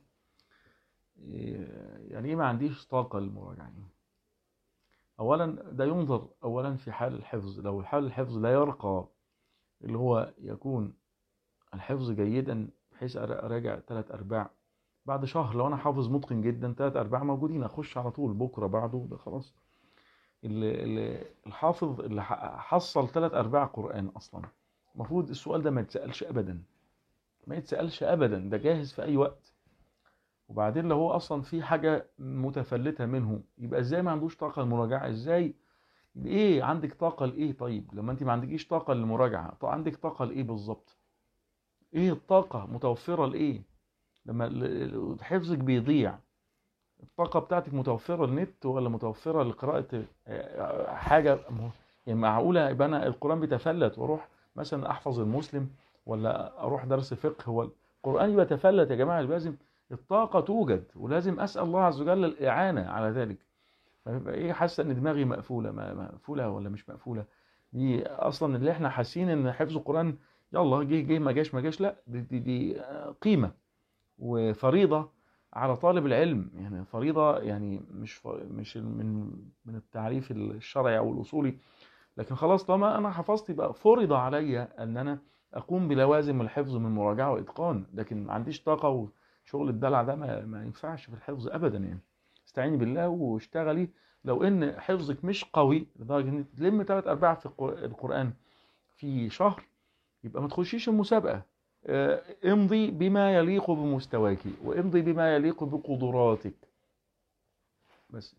يعني ايه ما عنديش طاقة للمراجعة يعني؟ اولا ده ينظر اولا في حال الحفظ، لو حال الحفظ لا يرقى اللي هو يكون الحفظ جيدا بحيث اراجع ثلاث ارباع بعد شهر، لو انا حافظ متقن جدا ثلاث ارباع موجودين اخش على طول بكرة بعده ده خلاص. اللي الحافظ اللي حصل ثلاث ارباع قرآن اصلا، المفروض السؤال ده ما يتسألش ابدا، ما يتسألش ابدا، ده جاهز في اي وقت. وبعدين لو هو اصلا في حاجة متفلتة منه يبقى ازاي ما عندوش طاقة للمراجعة؟ ازاي ايه عندك طاقة لايه؟ طيب لما انت ما عندكيش طاقة للمراجعة، طب عندك طاقة لايه بالظبط؟ ايه الطاقة متوفرة لايه؟ لما حفظك بيضيع، الطاقة بتاعتك متوفرة للنت ولا متوفرة لقراءة حاجة؟ يعني معقولة يبقى انا القرآن بيتفلت واروح مثلا احفظ المسلم ولا اروح درس فقه؟ هو القرآن بيتفلت يا جماعة؟ لازم الطاقة توجد، ولازم اسأل الله عز وجل الاعانة على ذلك. ايه حاسه ان دماغي مقفوله، مقفوله ولا مش مقفوله؟ دي اصلا اللي احنا حاسين ان حفظ القران يلا جه جه ما جاش ما جاش، لا دي, دي, دي قيمة وفريضة على طالب العلم، يعني فريضة، يعني مش ف- مش من من التعريف الشرعي أو الأصولي، لكن خلاص طالما أنا حفظت يبقى فرض علي أن أنا أقوم بلوازم الحفظ من مراجعة وإتقان، لكن ما عنديش طاقة وشغل الدلع ده ما, ما ينفعش في الحفظ أبدا يعني. استعيني بالله واشتغلي. لو ان حفظك مش قوي لدرجه ان تلم ثلاث ارباع في القر- القران في شهر، يبقى ما تخشيش المسابقه. آه، امضي بما يليق بمستواك، وامضي بما يليق بقدراتك بس.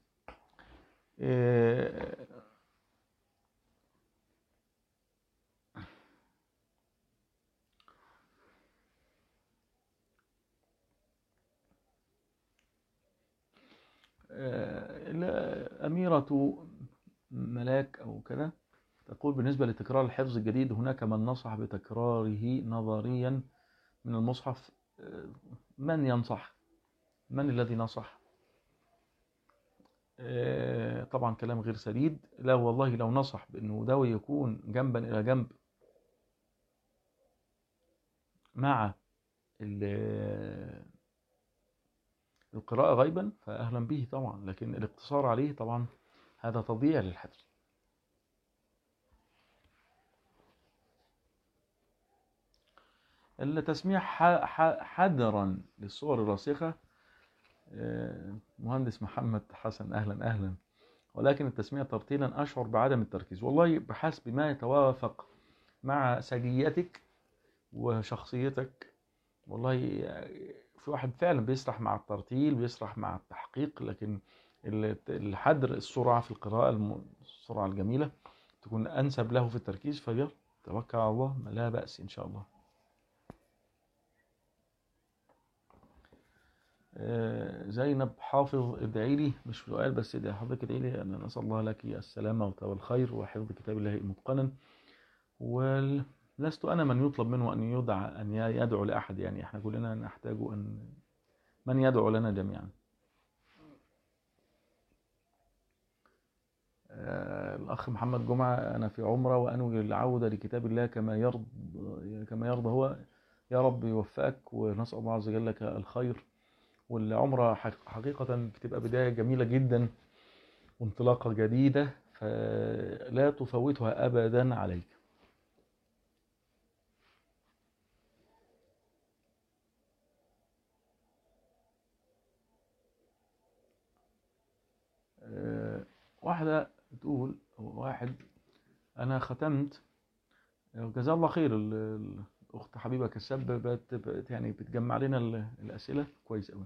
آه، آه، لا، أميرة ملاك أو كذا تقول بالنسبة لتكرار الحفظ الجديد، هناك من نصح بتكراره نظريا من المصحف. آه، من ينصح؟ من الذي نصح؟ آه، طبعا كلام غير سديد. لا والله، لو نصح بأنه ده يكون جنبا إلى جنب مع ال- القراءة غيبا فأهلا به طبعا، لكن الاقتصار عليه طبعا هذا تضييع للحفظ. التسميع ح- ح- حذرا للصور الراسخة. آه، مهندس محمد حسن أهلا أهلا. ولكن التسميع ترتيلا أشعر بعدم التركيز، والله بحسب ما يتوافق مع سجيتك وشخصيتك. والله في واحد فعلا بيسرح مع الترتيل، بيسرح مع التحقيق، لكن ال- الحدر السرعة في القراءة، الم- السرعة الجميلة تكون أنسب له في التركيز، فيلا توكل على الله، ما لا بأس إن شاء الله. آه، زينب حافظ ادعي لي، مش سؤال بس ادعي حضرتك، ادعي لي أن نسأل الله لك السلامة والخير وحفظ كتاب الله متقنا. ولست أنا من يطلب منه أن يدعى أن يدعو لأحد، يعني احنا كلنا نحتاج أن من يدعو لنا جميعا. آه، الأخ محمد جمعة، أنا في عمرة وأنوي العودة لكتاب الله كما يرضى كما يرضى هو. يا رب يوفقك، ونسأل الله عز وجل لك الخير. والعمرة حق- حقيقة بتبقى بداية جميلة جدا وانطلاقة جديدة، فلا تفوتها أبدا عليك. آه، واحدة بتقول، أو واحد، أنا ختمت، جزاه الله خير، ال- ال- الأخت حبيبة كساب بقت بقت يعني بتجمع لنا ال- الأسئلة كويس أوي.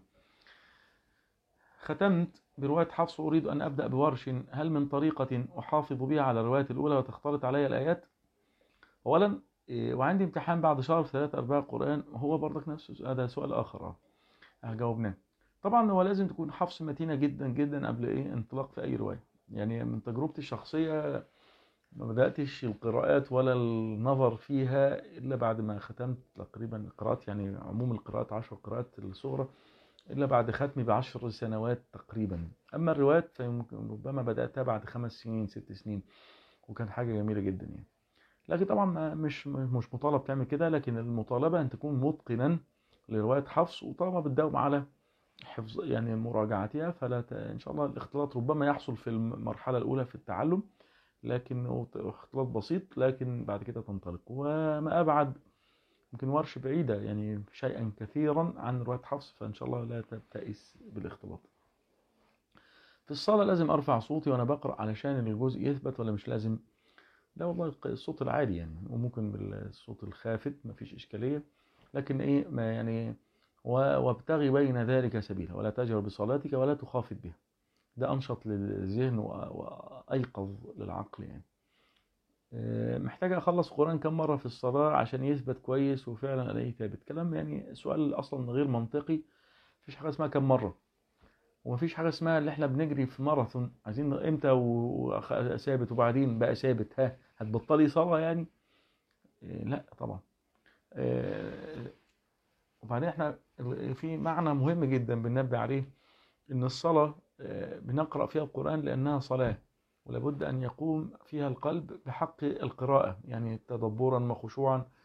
ختمت برواية حفص، أريد أن أبدأ بورش، هل من طريقة أحافظ بها على الرواية الأولى وتختلط علي الآيات؟ أولا إيه، وعندي امتحان بعد شهر في ثلاث أرباع القرآن، هو برضك نفس هذا سؤال آخر أه هجاوبناه. طبعا هو لازم تكون حفص متينة جدا جدا قبل إيه انطلاق في أي رواية. يعني من تجربتي الشخصية ما بدأتش القراءات ولا النظر فيها إلا بعد ما ختمت تقريبا القراءات، يعني عموم القراءات عشر قراءات الصغرى، إلا بعد ختمي بعشر سنوات تقريبا. أما الروايات فيمكن ربما بدأتها بعد خمس سنين ست سنين، وكان حاجة جميلة جدا يعني. لكن طبعا ما- مش مش مطالب تعمل كده، لكن المطالبة أن تكون متقنا لرواية حفص، وطالما بتداوم على حفظ يعني مراجعتها، فلا ت... إن شاء الله الاختلاط ربما يحصل في المرحلة الأولى في التعلم، لكن اختلاط بسيط، لكن بعد كده تنطلق. وما أبعد، يمكن ورش بعيدة يعني شيئا كثيرا عن رواية حفص، فإن شاء الله لا تبتئس بالاختلاط. في الصلاة لازم أرفع صوتي وأنا بقرأ علشان الجزء يثبت ولا مش لازم؟ لا والله، الصوت العادي يعني، وممكن بالصوت الخافت مفيش إشكالية، لكن إيه ما يعني، و- وابتغي بين ذلك سبيلا، ولا تجهر بصلاتك ولا تخافت بها، ده أنشط للذهن و- وأيقظ للعقل يعني. آه، محتاج أخلص القرآن كم مرة في الصلاة عشان يثبت كويس وفعلا ألاقيه ثابت؟ كلام يعني سؤال أصلا غير منطقي. مفيش حاجة اسمها كم مرة، ومفيش حاجة اسمها اللي احنا بنجري في ماراثون عايزين امتى وثابت وبعدين بقى ثابت، ها هتبطلي صلاة يعني؟ آه، لا طبعا. آه، وبعدين احنا في معنى مهم جدا بننبه عليه، ان الصلاة آه، بنقرأ فيها القرآن لأنها صلاة، ولابد أن يقوم فيها القلب بحق القراءة، يعني تدبرا وخشوعا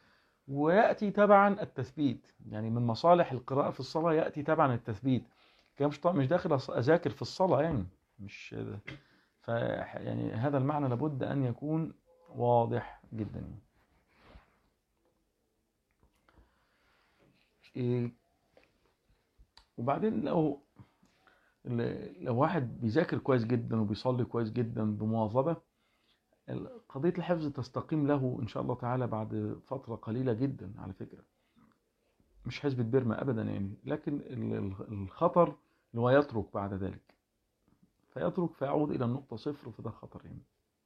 ويأتي تبعا التثبيت، يعني من مصالح القراءة في الصلاة يأتي تبعا التثبيت. كده مش مش داخل أص- أذاكر في الصلاة يعني، مش ف يعني هذا المعنى لابد أن يكون واضح جدا. إيه، وبعدين لو لو واحد بيذاكر كويس جدا وبيصلي كويس جدا بمواظبة، قضية الحفظ تستقيم له إن شاء الله تعالى بعد فترة قليلة جدا على فكرة. مش حسبة بيرما أبدا يعني، لكن ال- ال- الخطر اللي هو يترك بعد ذلك، فيترك فيعود إلى النقطة صفر، فده خطر يعني.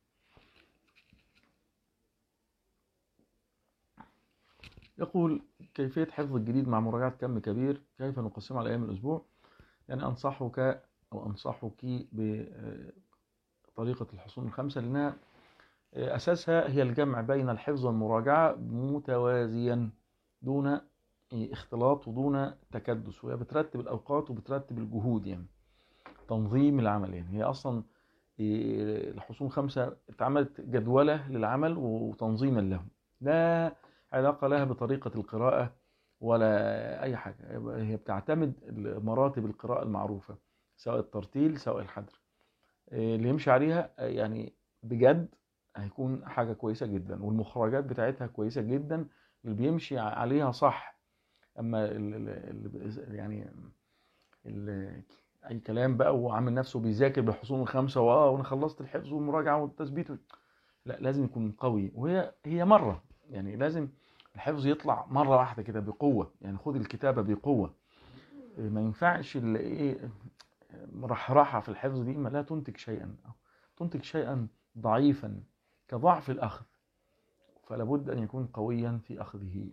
يقول: كيفية حفظ الجديد مع مراجعة كم كبير، كيف نقسمه على أيام الأسبوع؟ يعني أنصحك أو أنصحك بطريقة الحصون الخمسة، لأنها أساسها هي الجمع بين الحفظ والمراجعة متوازيا دون اختلاط ودون تكدس، وهي بترتب الأوقات وبترتب الجهود يعني، تنظيم العمل يعني. هي أصلا الحصون خمسة اتعملت جدولة للعمل وتنظيما له، لا علاقة لها بطريقة القراءة ولا أي حاجة. هي بتعتمد مراتب القراءة المعروفة، سواء الترتيل سواء الحذر. اللي يمشي عليها يعني بجد هيكون حاجة كويسة جدا، والمخرجات بتاعتها كويسة جدا اللي بيمشي عليها صح. أما اللي يعني اللي أي كلام بقى وعامل نفسه بيذاكر بالحصول الخمسة وآه وأنا خلصت الحفظ والمراجعة والتثبيت، لا، لازم يكون قوي. وهي هي مرة يعني، لازم الحفظ يطلع مرة واحدة كده بقوة يعني. خد الكتابة بقوة، ما ينفعش اللي ايه مرحرحة في الحفظ دي، ما لا تنتج شيئا، تنتج شيئا ضعيفا كضعف الأخذ، فلا بد أن يكون قويا في أخذه.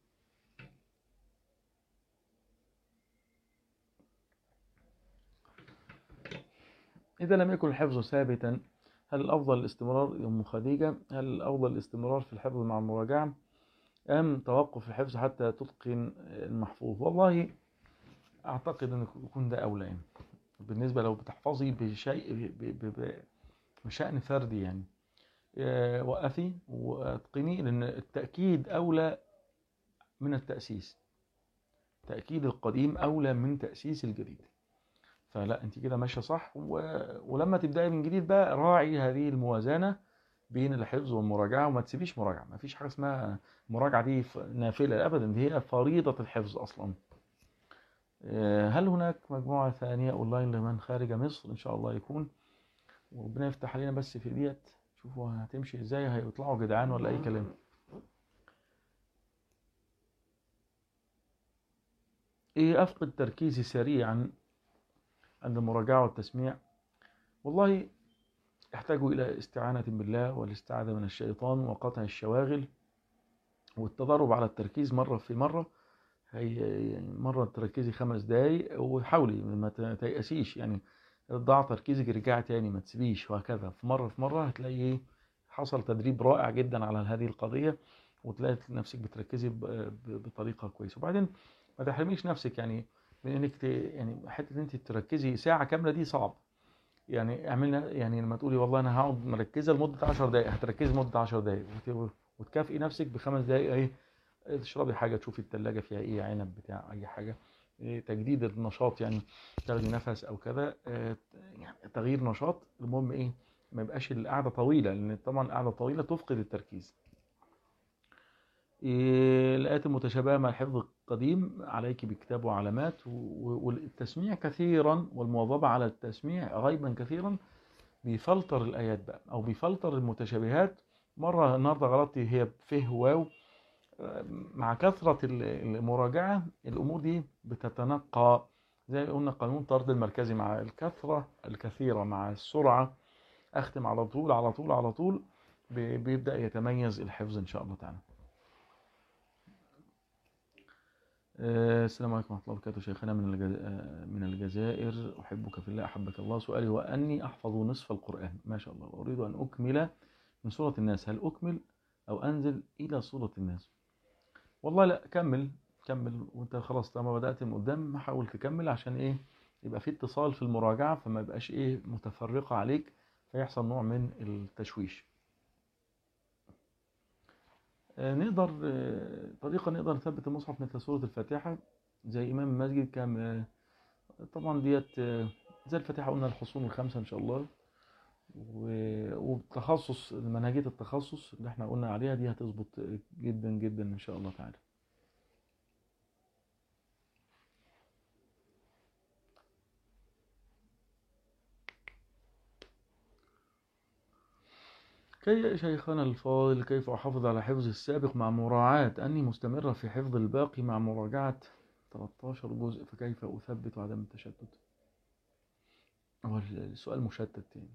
إذا لم يكن الحفظ ثابتا، هل الأفضل الاستمرار يا أم خديجة؟ هل الأفضل الاستمرار في الحفظ مع المراجعة أم توقف الحفظ حتى تتقن المحفوظ؟ والله أعتقد أن يكون ده أولى يعني. بالنسبة لو بتحفظي بشيء بشأن فردي يعني، وقفي واتقني، لأن التأكيد أولى من التأسيس. تأكيد القديم أولى من تأسيس الجديد. فلا، أنت كده ماشية صح. و... ولما تبدأي من جديد بقى راعي هذه الموازنة بين الحفظ والمراجعة، وما تسيبيش مراجعة. ما فيش حاجة اسمها مراجعة دي نافلة أبدا، دي هي فريضة الحفظ أصلا. هل هناك مجموعة ثانية أونلاين لمن خارج مصر؟ إن شاء الله يكون، وربنا يفتح علينا بس في ديت. شوفوا هتمشي ازاي، هيطلعوا جدعان ولا أي كلام. إيه، أفقد تركيزي سريعا عند المراجعة والتسميع. والله يحتاجوا إلى استعانة بالله والاستعاذة من الشيطان وقطع الشواغل والتدرب على التركيز مرة في مرة. هي مرة تركزي خمس دقايق وحاولي ما تيأسيش يعني، ضاع تركيزك رجع تاني، ما تسيبيش، وهكذا في مرة في مرة هتلاقي ايه، حصل تدريب رائع جدا على هذه القضية، وتلاقي نفسك بتركزي بطريقة كويسة. وبعدين ما تحرميش نفسك يعني من انك يعني حتة انت تركزي ساعة كاملة دي صعب يعني. اعملنا يعني لما تقولي والله انا هقعد مركزة لمدة عشر دقايق، هتركزي لمدة عشر دقايق وتكافئي نفسك بخمس دقايق ايه، تشربي حاجة، تشوفي التلاجة فيها ايه، عنب بتاع اي حاجة، إيه تجديد النشاط يعني، تاخدي نفس او كذا، إيه يعني تغيير نشاط. المهم ايه، ما يبقاش القعدة طويلة، لان طبعا القعدة طويلة تفقد التركيز. إيه الآيات المتشابهة مع الحفظ القديم، عليك بكتاب وعلامات. والتسميع كثيرا والمواظبة على التسميع غيبا كثيرا بيفلتر الآيات بقى، أو بيفلتر المتشابهات. مرة النهاردة غلطتي هي فه واو، مع كثرة المراجعة الأمور دي بتتنقى، زي ما قلنا قانون طرد المركزي، مع الكثرة الكثيرة مع السرعة أختم على طول على طول على طول، بيبدأ يتميز الحفظ إن شاء الله تعالى. السلام عليكم ورحمة الله وبركاته. شيخنا من من الجزائر، أحبك في الله أحبك الله. سؤالي هو أني أحفظ نصف القرآن ما شاء الله، وأريد أن أكمل من سورة الناس، هل أكمل أو أنزل إلى سورة الناس؟ والله لا، كمل كمل، وانت خلاص طالما بدأت من قدام حاول تكمل، عشان ايه، يبقى في اتصال في المراجعة، فما يبقاش ايه متفرقة عليك، فيحصل نوع من التشويش. آه، نقدر آه، طريقة نقدر نثبت المصحف مثل سورة الفاتحة زي إمام المسجد كان آه، طبعا ديت آه، زي الفاتحة قلنا الحصول الخمسة إن شاء الله. و- وبتخصص منهجية التخصص اللي احنا قلنا عليها دي هتظبط جدا جدا إن شاء الله تعالى. كي يا شيخنا الفاضل كيف أحافظ على حفظ السابق مع مراعاة أني مستمرة في حفظ الباقي مع مراجعة تلتاشر جزء، فكيف أثبت عدم التشتت؟ هو السؤال مشتت يعني.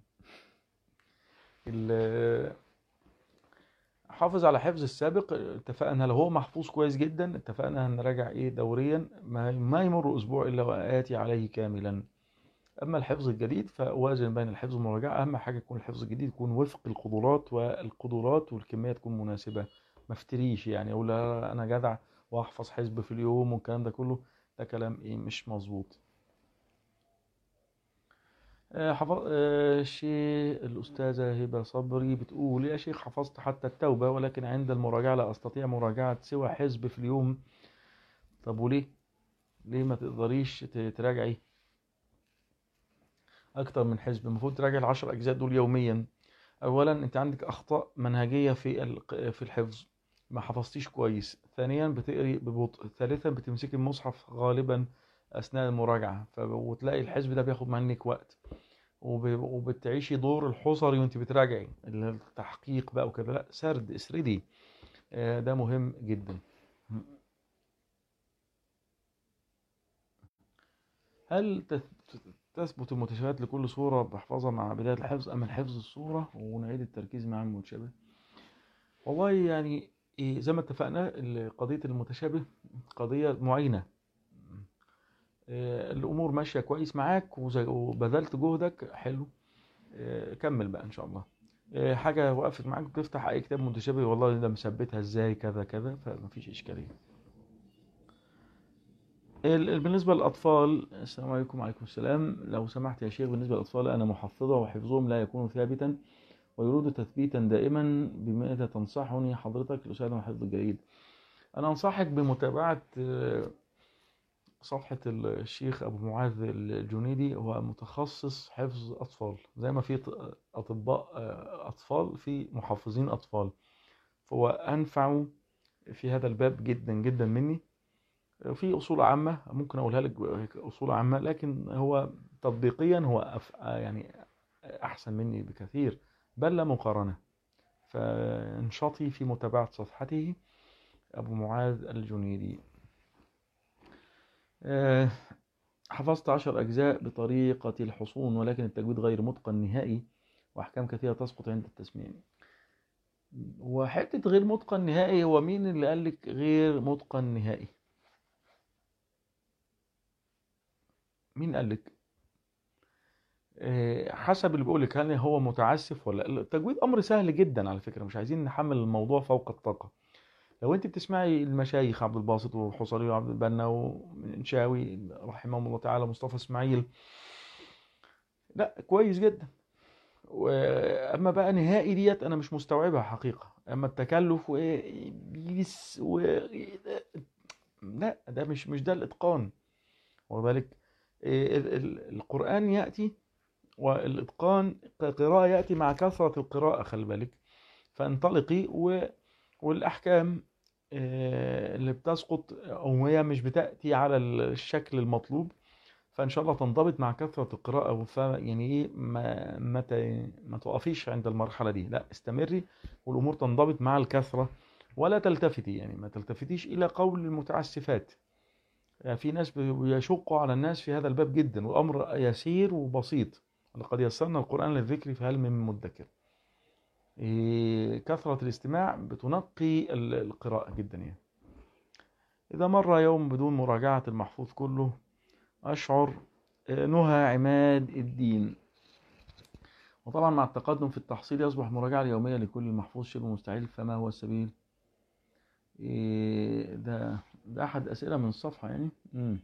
ال- حافظ على حفظ السابق، اتفقنا لو هو محفوظ كويس جدا اتفقنا هنراجع ايه دوريا، ما ما يمر اسبوع الا وآتي عليه كاملا. اما الحفظ الجديد فوازن بين الحفظ والمراجعه، اهم حاجه يكون الحفظ الجديد يكون وفق القدرات والقدرات والكميه تكون مناسبه. ما افتريش يعني اقول لا انا جدع واحفظ حزب في اليوم والكلام ده كله، ده كلام ايه مش مظبوط. آه، حفظ آه، الشيخ الأستاذة هبة صبري بتقول يا شيخ حفظت حتى التوبة ولكن عند المراجعة لا أستطيع مراجعة سوى حزب في اليوم. طب وليه؟ ليه ما تقدريش ت- تراجعي أكتر من حزب؟ المفروض تراجعي العشر أجزاء دول يوميا. أولا أنت عندك أخطاء منهجية في ال- في الحفظ، ما حفظتيش كويس. ثانيا بتقري ببطء. ثالثا بتمسكي المصحف غالبا أثناء المراجعة ف- وتلاقي الحزب ده بياخد منك وقت، وب- وبتعيشي دور الحصري وانت بتراجعي التحقيق بقى وكده. لا سرد اسردي، آه، ده مهم جدا. هل تث- تثبت المتشابهات لكل صورة بحفظها مع بداية الحفظ أم الحفظ الصورة ونعيد التركيز مع المتشابه؟ والله يعني إيه، زي ما اتفقنا ال- قضية المتشابه قضية معينة. آه، الأمور ماشية كويس معاك وزي- وبذلت جهدك حلو، آه، كمل بقى إن شاء الله. آه، حاجة وقفت معاك بتفتح أي كتاب متشابه والله ده مثبتها إزاي كذا كذا، فمفيش إشكالية. ال- ال- بالنسبة للأطفال، السلام عليكم وعليكم السلام، لو سمحت يا شيخ بالنسبة للأطفال أنا محفظة وحفظهم لا يكون ثابتا ويريد تثبيتا دائما، بماذا تنصحني حضرتك لأساعدهم على الحفظ الجيد؟ أنا أنصحك بمتابعة آه، صفحة الشيخ أبو معاذ الجنيدي، هو متخصص حفظ أطفال زي ما في ط- أطباء آه، أطفال في محفظين أطفال، فهو أنفع في هذا الباب جدا جدا مني. في أصول عامة ممكن أقولها لك أصول عامة، لكن هو تطبيقيا هو أف... يعني أحسن مني بكثير، بل لا مقارنة. فانشطي في متابعة صفحته أبو معاذ الجنيدي. آه، حفظت عشر أجزاء بطريقة الحصون ولكن التجويد غير متقن نهائي وأحكام كثيرة تسقط عند التسميع. وحتة غير متقن نهائي، هو مين اللي قال لك غير متقن نهائي؟ مين قال لك؟ آه، حسب اللي بيقولك هل هو متعسف ولا لا. التجويد امر سهل جدا على فكره، مش عايزين نحمل الموضوع فوق الطاقه. لو انت بتسمعي المشايخ عبد الباسط وحصري وعبد البنا ومنشاوي رحمهم الله تعالى مصطفى اسماعيل، لا كويس جدا. واما بقى نهائي ديت انا مش مستوعبها حقيقه، اما التكلف و بيس و لا ده مش مش ده الاتقان. وذلك القران ياتي والإتقان كقراءة يأتي مع كثرة القراءة، خلي بالك. فانطلقي و... والأحكام آه، اللي بتسقط أو هي مش بتأتي على الشكل المطلوب فإن شاء الله تنضبط مع كثرة القراءة. ف يعني إيه ما ما, ت... ما توقفيش عند المرحلة دي، لا استمري والأمور تنضبط مع الكثرة. ولا تلتفتي يعني ما تلتفتيش إلى قول المتعسفات. يعني في ناس بيشقوا على الناس في هذا الباب جدا والأمر يسير وبسيط. لقد يسرنا القرآن للذكر فهل من مدكر. إيه، كثرة الاستماع بتنقي ال- القراءة جدا يعني. إذا مر يوم بدون مراجعة المحفوظ كله أشعر آه، نهى عماد الدين. وطبعا مع التقدم في التحصيل يصبح المراجعة اليومية لكل المحفوظ شبه مستحيل، فما هو السبيل؟ إيه، ده ده أحد أسئلة من الصفحة يعني. مم.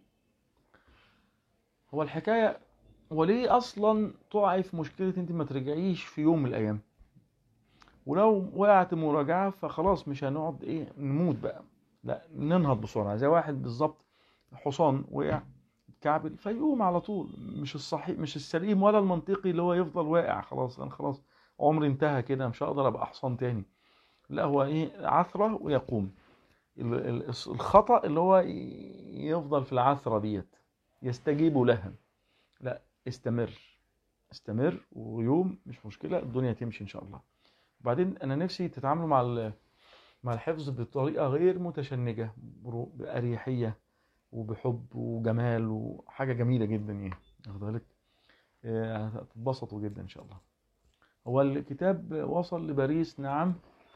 هو الحكاية وليه اصلا تقعي في مشكله انت ما ترجعيش في يوم من الايام؟ ولو وقعت مراجعة فخلاص مش هنقعد ايه نموت بقى، لا ننهض بسرعة، زي واحد بالظبط حصان وقع كعبل فيقوم على طول. مش الصحيح مش السليم ولا المنطقي اللي هو يفضل واقع خلاص انا خلاص عمري انتهى كده مش هقدر ابقى حصان تاني. لا هو ايه عثرة ويقوم. ال- ال- الخطأ اللي هو يفضل في العثرة ديت يستجيب لها. لا استمر، استمر ويوم مش مشكلة الدنيا تمشي ان شاء الله. وبعدين انا نفسي تتعاملوا مع ال- مع الحفظ بطريقة غير متشنجة، برو- بأريحية وبحب وجمال وحاجة جميلة جدا يعني واخد بالك. آه، هتتبسطوا جدا ان شاء الله. هو الكتاب وصل لباريس نعم.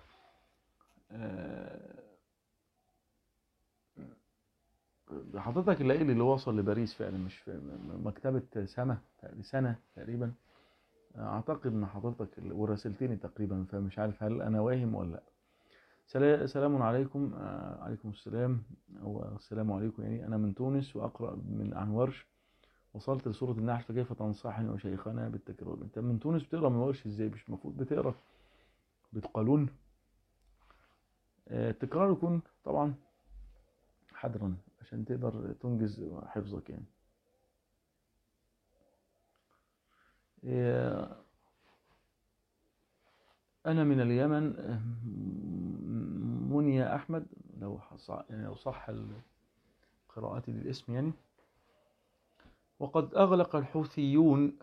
آه، حضرتك اللي قايل اللي وصل لباريس فعلا مش في مكتبة سنة سنة تقريبا. اعتقد ان حضرتك وراسلتني تقريبا فمش عارف هل انا واهم ولا لا. سلا- سلام عليكم. آه، عليكم السلام او السلام عليكم. يعني انا من تونس واقرا من عن ورش. وصلت لسورة النحل فكيف تنصحني وشيخنا بالتكرار. انت من تونس بتقرا من ورش ازاي؟ مش المفروض بتقرا بتقالون؟ آه، التكرار يكون طبعا حذرا عشان تقدر تنجز حفظك يعني. آه، أنا من اليمن. آه، منيا أحمد لو حص- يعني لو صح قراءتي للاسم يعني. وقد أغلق الحوثيون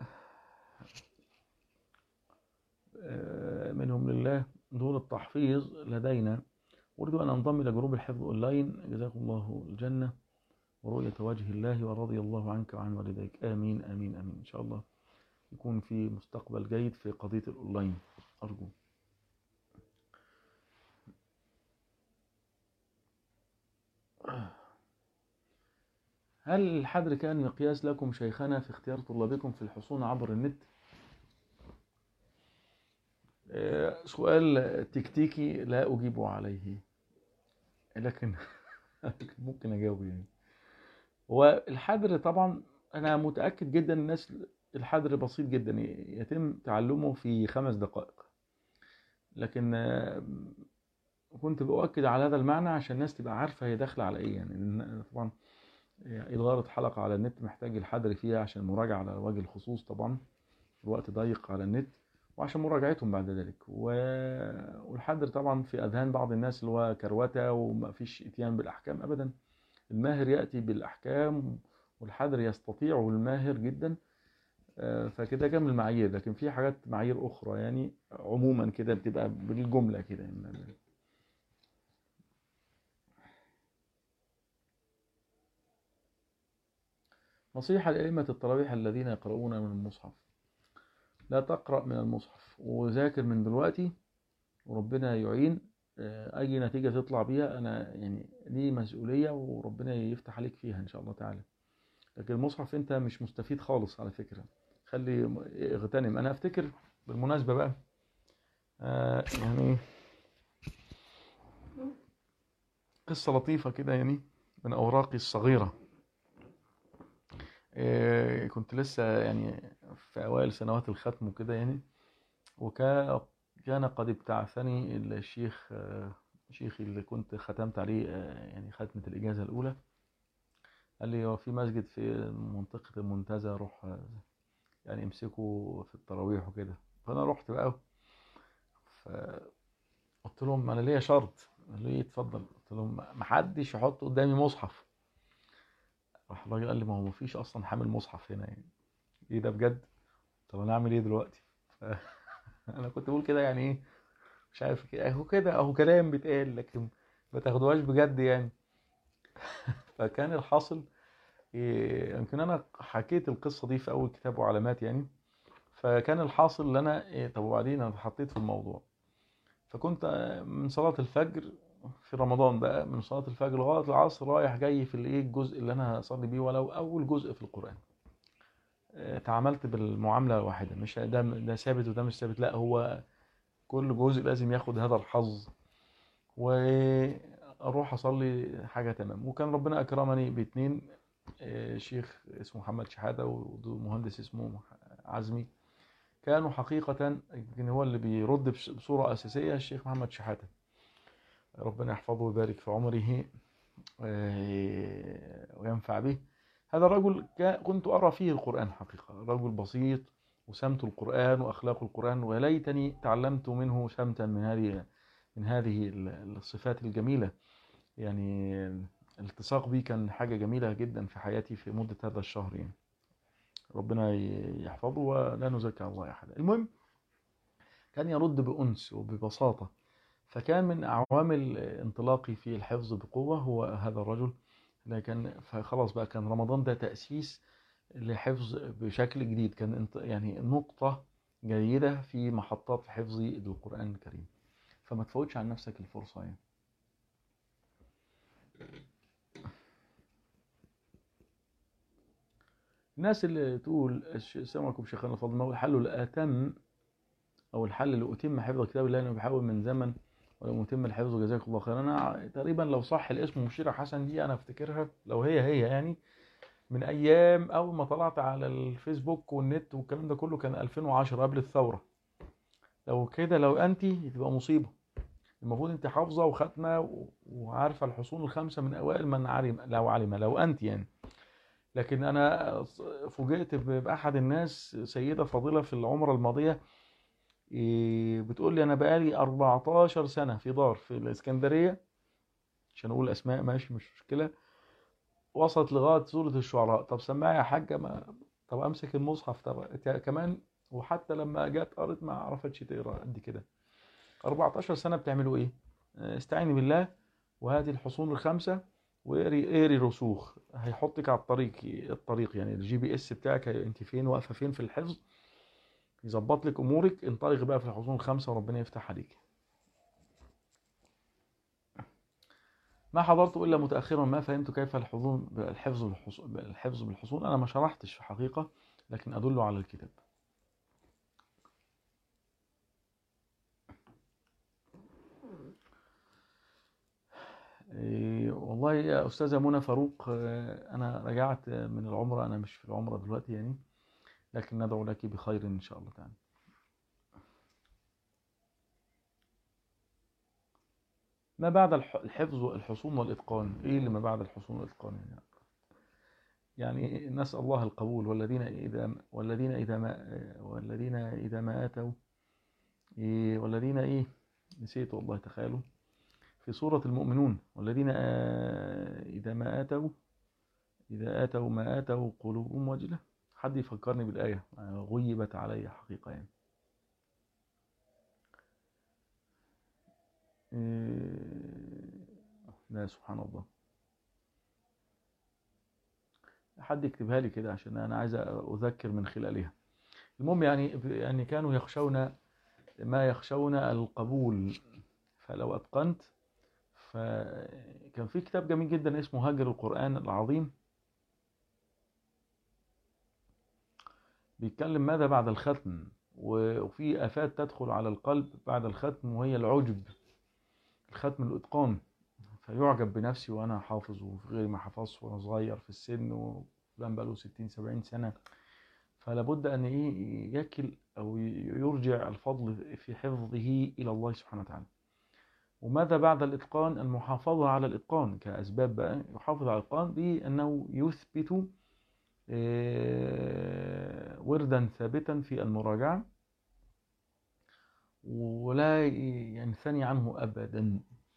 آه، منهم لله دور التحفيظ لدينا. أريد أن أنضم إلى جروب الحفظ أونلاين. جزاكم الله الجنة ورؤية وجه الله ورضي الله عنك وعن والديك. آمين آمين آمين. إن شاء الله يكون في مستقبل جيد في قضية الأونلاين أرجو. هل الحذر كان مقياس لكم شيخنا في اختيار طلابكم في الحصول عبر النت؟ آه، سؤال تكتيكي لا أجيب عليه لكن ممكن أجاوب يعني. هو الحذر طبعا أنا متأكد جدا الناس الحذر بسيط جدا يتم تعلمه في خمس دقائق. لكن آه، كنت بأؤكد على هذا المعنى عشان الناس تبقى عارفة هي داخلة على إيه يعني. لأن طبعا إدارة حلقة على النت محتاج الحذر فيها عشان المراجعة على وجه الخصوص طبعا الوقت ضيق على النت وعشان مراجعتهم بعد ذلك و... والحذر طبعا في أذهان بعض الناس اللي هو كروته وما فيش اتيان بالأحكام أبدا. الماهر يأتي بالأحكام والحذر يستطيعه الماهر جدا. آه، فكده كامل المعايير. لكن في حاجات معايير أخرى يعني عموما كده بتبقى بالجملة كده يعني. نصيحة لأئمة التراويح الذين يقرؤون من المصحف. لا تقرأ من المصحف وذاكر من دلوقتي وربنا يعين. آه، أي نتيجة تطلع بيها أنا يعني دي مسؤولية وربنا يفتح عليك فيها إن شاء الله تعالى. لكن المصحف أنت مش مستفيد خالص على فكرة. خلي اغتنم. أنا أفتكر بالمناسبة بقى آه، يعني قصة لطيفة كده يعني من أوراقي الصغيرة. آه، كنت لسه يعني في أوائل سنوات الختم وكده يعني. وكان كان قد ابتعثني الشيخ آه، شيخي اللي كنت ختمت عليه آه، يعني ختمة الإجازة الأولى. قال لي هو في مسجد في منطقة المنتزه روح آه، يعني امسكوا في التراويح وكده. فأنا رحت بقى فقلت لهم أنا ليا شرط. قالوا لي اتفضل. قلت لهم محدش يحط قدامي مصحف. راح الراجل قال لي ما هو مفيش أصلا حامل مصحف هنا يعني. إيه ده بجد؟ طب أنا أعمل إيه دلوقتي؟ أنا كنت بقول كده يعني إيه مش عارف كده اهو كده اهو كلام بيتقال لكن ما تاخدوهاش بجد يعني. فكان الحاصل إيه، يمكن انا حكيت القصه دي في اول كتاب وعلامات يعني. فكان الحاصل ان انا إيه طب وبعدين انا اتحطيت في الموضوع. فكنت آه، من صلاه الفجر في رمضان بقى من صلاه الفجر لغايه العصر رايح جاي في الايه الجزء اللي انا هصلي بيه ولو اول جزء في القران. آه، تعاملت بالمعامله واحده مش ده ده ثابت وده مش ثابت لا هو كل جزء لازم ياخد هذا الحظ واروح اصلي حاجه تمام. وكان ربنا اكرمني باتنين آه، شيخ اسمه محمد شحاته ومهندس اسمه عزمي كانوا حقيقة، يمكن هو اللي بيرد بصورة أساسية الشيخ محمد شحاتة، ربنا يحفظه ويبارك في عمره وينفع به. هذا الرجل كنت أرى فيه القرآن حقيقة، رجل بسيط وسمت القرآن وأخلاق القرآن، وليتني تعلمت منه سمتا من هذه من هذه الصفات الجميلة. يعني الالتصاق بي كان حاجة جميلة جدا في حياتي في مدة هذا الشهر، يعني ربنا يحفظه ولا نزكي الله أحد. المهم كان يرد بأنس وببساطة، فكان من عوامل انطلاقي في الحفظ بقوة هو هذا الرجل. لكن فخلاص بقى كان رمضان ده تأسيس لحفظ بشكل جديد، كان يعني نقطة جيدة في محطات حفظي للقرآن الكريم، فما تفوتش عن نفسك الفرصة يعني. الناس اللي تقول السلام عليكم شيخنا الفاضل، ما هو الحل الأتم أو الحل اللي أتم حفظ كتاب الله، أنا بحاول من زمن ولو متم الحفظ جزاك الله خير. أنا تقريبا لو صح الاسم مشيرة حسن دي أنا أفتكرها، لو هي هي يعني من أيام أول ما طلعت على الفيسبوك والنت والكلام ده كله، كان ألفين وعشرة قبل الثورة. لو كده لو أنت تبقى مصيبة، المفروض أنت حافظة وختمة وعارفة الحصون الخمسة من أوائل من علم، لو علم لو أنت يعني. لكن أنا فوجئت بأحد الناس، سيدة فاضلة في العمرة الماضية، بتقول لي أنا بقالي أربعتاشر سنة في دار في الإسكندرية، عشان أقول أسماء ماشي مش مشكلة، وصلت لغاية سورة الشعراء. طب سمعي يا حاجة، ما طب أمسك المصحف طب كمان، وحتى لما جت قرت ما عرفتش تقرا قد كده. أربعتاشر سنة بتعملوا إيه؟ استعيني بالله وهذه الحصون الخمسة واقري اقري رسوخ، هيحطك على الطريق الطريق يعني الجي بي اس بتاعك انت فين واقفة فين في الحفظ، يظبط لك امورك. انطلق بقى في الحصون الخمسة وربنا يفتح عليك. ما حضرت الا متاخرا، ما فهمت كيف الحظون الحفظ بالحصون الحفظ بالحصون. انا ما شرحتش في حقيقة، لكن ادل على الكتاب. إيه والله يا استاذة منى فاروق، انا رجعت من العمرة، انا مش في العمرة دلوقتي يعني، لكن ندعو لك بخير ان شاء الله تعالى. ما بعد الحفظ والحصون والاتقان، ايه اللي ما بعد الحصون والاتقان يعني؟ يعني نسأل الله القبول. والذين إذا والذين إذا ما والذين إذا ما آتوا إيه والذين إيه نسيت والله، تخيلوا في سورة المؤمنون، والذين إذا ما آتوا إذا آتوا ما آتوا قلوبهم وجلة. حد يفكرني بالآية، غيبت علي حقيقة يعني. إيه لا سبحان الله، حد يكتبها لي كده عشان أنا عايز أذكر من خلالها. المهم يعني يعني كانوا يخشون ما يخشون القبول، فلو أتقنت. فكان في كتاب جميل جدا اسمه هاجر القرآن العظيم، بيتكلم ماذا بعد الختم، وفي آفات تدخل على القلب بعد الختم، وهي العجب، الختم الإتقان، فيعجب بنفسي وأنا حافظ وغير ما حفظت وأنا صغير في السن، وفلان بقاله ستين سبعين سنة. فلابد أن إيه يكل أو يرجع الفضل في حفظه إلى الله سبحانه وتعالى. وماذا بعد الإتقان؟ المحافظة على الإتقان كأسباب بقى، يحافظ على الإتقان بأنه يثبت وردا ثابتا في المراجعة، ولا ينثني عنه أبدا.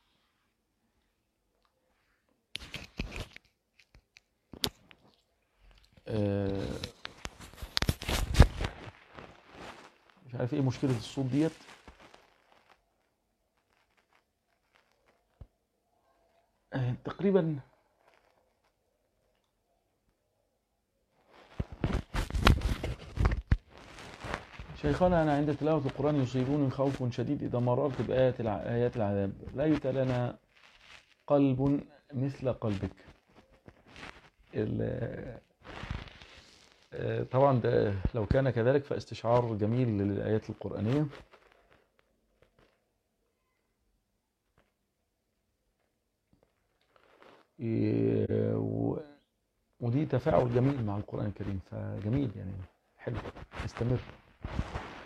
مش عارف ايه مشكلة الصوت ديت. تقريبا شيخنا أنا عند تلاوة القرآن يصيبوني خوف شديد إذا مررت بآيات آيات العذاب، لا يتلنا قلب مثل قلبك. طبعا ده لو كان كذلك فاستشعار جميل للآيات القرآنية. ودي تفاعل جميل مع القرآن الكريم، فجميل يعني، حلو، استمر.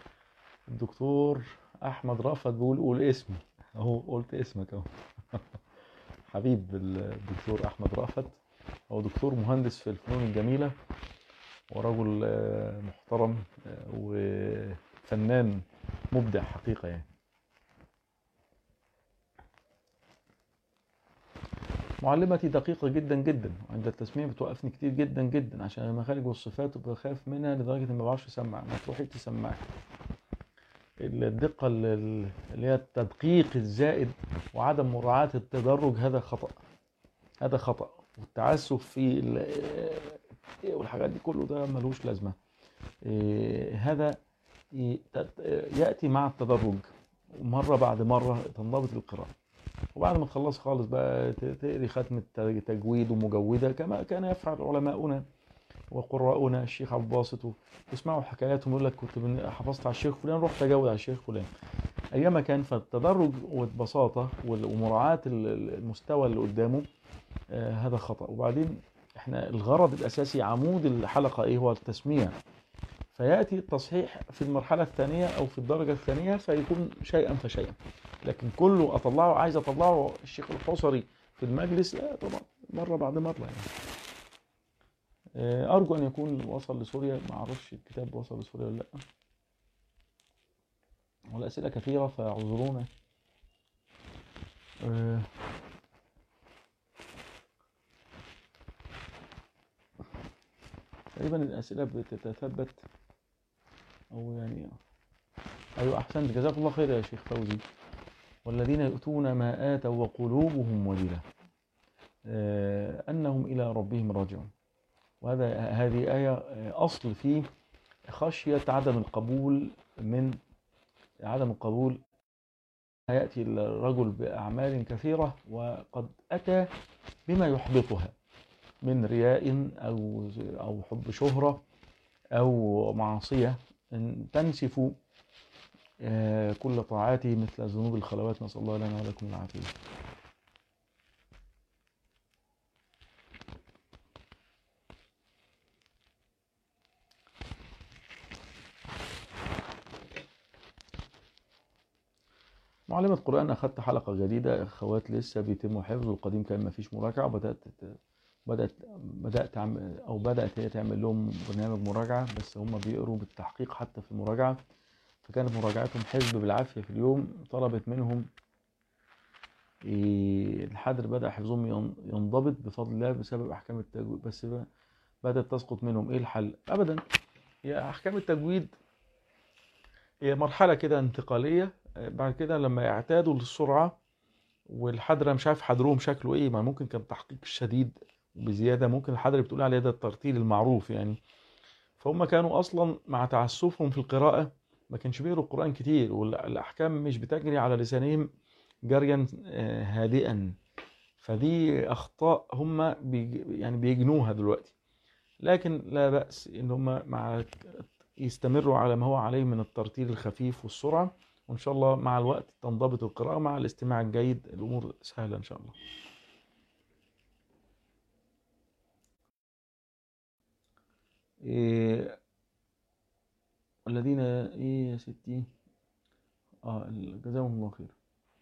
الدكتور أحمد رأفت بيقول قول اسمي أهو، قلت اسمك أهو. حبيب الدكتور أحمد رأفت، هو دكتور مهندس في الفنون الجميلة ورجل محترم وفنان مبدع حقيقة يعني. معلمتي دقيقة جدا جدا، عند التسميع بتوقفني كتير جدا جدا عشان المخارج والصفات بخاف منها لدرجة إني ما بعرفش أسمع. ما تروحي تسمعي. الدقة اللي هي التدقيق الزائد وعدم مراعاة التدرج هذا خطأ، هذا خطأ. والتعسف في والحاجات دي كله ده ملوش لازمة. هذا يأتي مع التدرج، مرة بعد مرة تنضبط القراءة، وبعد ما تخلص خالص بقى تقري ختمة تجويد ومجودة كما كان يفعل علماؤنا وقراؤنا. الشيخ عبد الباسط تسمعوا حكاياتهم يقول لك كنت حفظت على الشيخ فلان رحت اجود على الشيخ فلان. ايما كان فالتدرج والبساطة ومراعاة المستوى اللي قدامه آه هذا خطأ. وبعدين احنا الغرض الاساسي عمود الحلقة ايه؟ هو التسميع. فيأتي التصحيح في المرحلة الثانية او في الدرجة الثانية فيكون شيئا فشيئا، لكن كله اطلعه عايز اطلعه الشيخ الحصري في المجلس، لا طبعا، مرة بعد مرة يعني. أرجو أن يكون وصل لسوريا، ما أعرفش الكتاب وصل لسوريا ولا لأ، والأسئلة كثيرة فاعذرونا. أه تقريبا الأسئلة بتتثبت أو يعني. أيوة أحسنت، جزاك الله خير يا شيخ فوزي. والذين يؤتون ما آتوا وقلوبهم وجلة أه أنهم إلى ربهم راجعون. وهذا هذه آية أصل في خشية عدم القبول، من عدم القبول يأتي الرجل بأعمال كثيرة وقد أتى بما يحبطها من رياء أو أو حب شهرة أو معصية تنسف كل طاعاته مثل ذنوب الخلوات، نسأل الله لنا ولكم العافية. معلمة قرآن أخذت حلقة جديدة، أخوات لسه بيتم حفظ، القديم كان ما فيش مراجعة، بدأت بدأت بدأت تعمل أو بدأت هي تعمل لهم برنامج مراجعة، بس هم بيقروا بالتحقيق حتى في المراجعة، فكانت مراجعتهم حزب بالعافية في اليوم. طلبت منهم الحدر بدأ حفظهم ينضبط بفضل الله بسبب أحكام التجويد، بس بدأت تسقط منهم. إيه الحل؟ أبدا، هي أحكام التجويد هي مرحلة كده انتقالية، بعد كده لما يعتادوا للسرعة والحدر مش عارف حدرهم شكله إيه، ما ممكن كان تحقيق شديد بزيادة، ممكن الحدر بتقول عليه ده الترتيل المعروف يعني. فهم كانوا أصلا مع تعسفهم في القراءة ما كانش بيقروا القرآن كتير، والأحكام مش بتجري على لسانهم جريا هادئا، فدي أخطاء هم بيج يعني بيجنوها دلوقتي. لكن لا بأس إن هم مع يستمروا على ما هو عليه من الترتيل الخفيف والسرعة، وإن شاء الله مع الوقت تنضبط القراءة مع الاستماع الجيد، الأمور سهلة إن شاء الله. إيه الذين إيه يا ستي، آه جزاهم الله خير.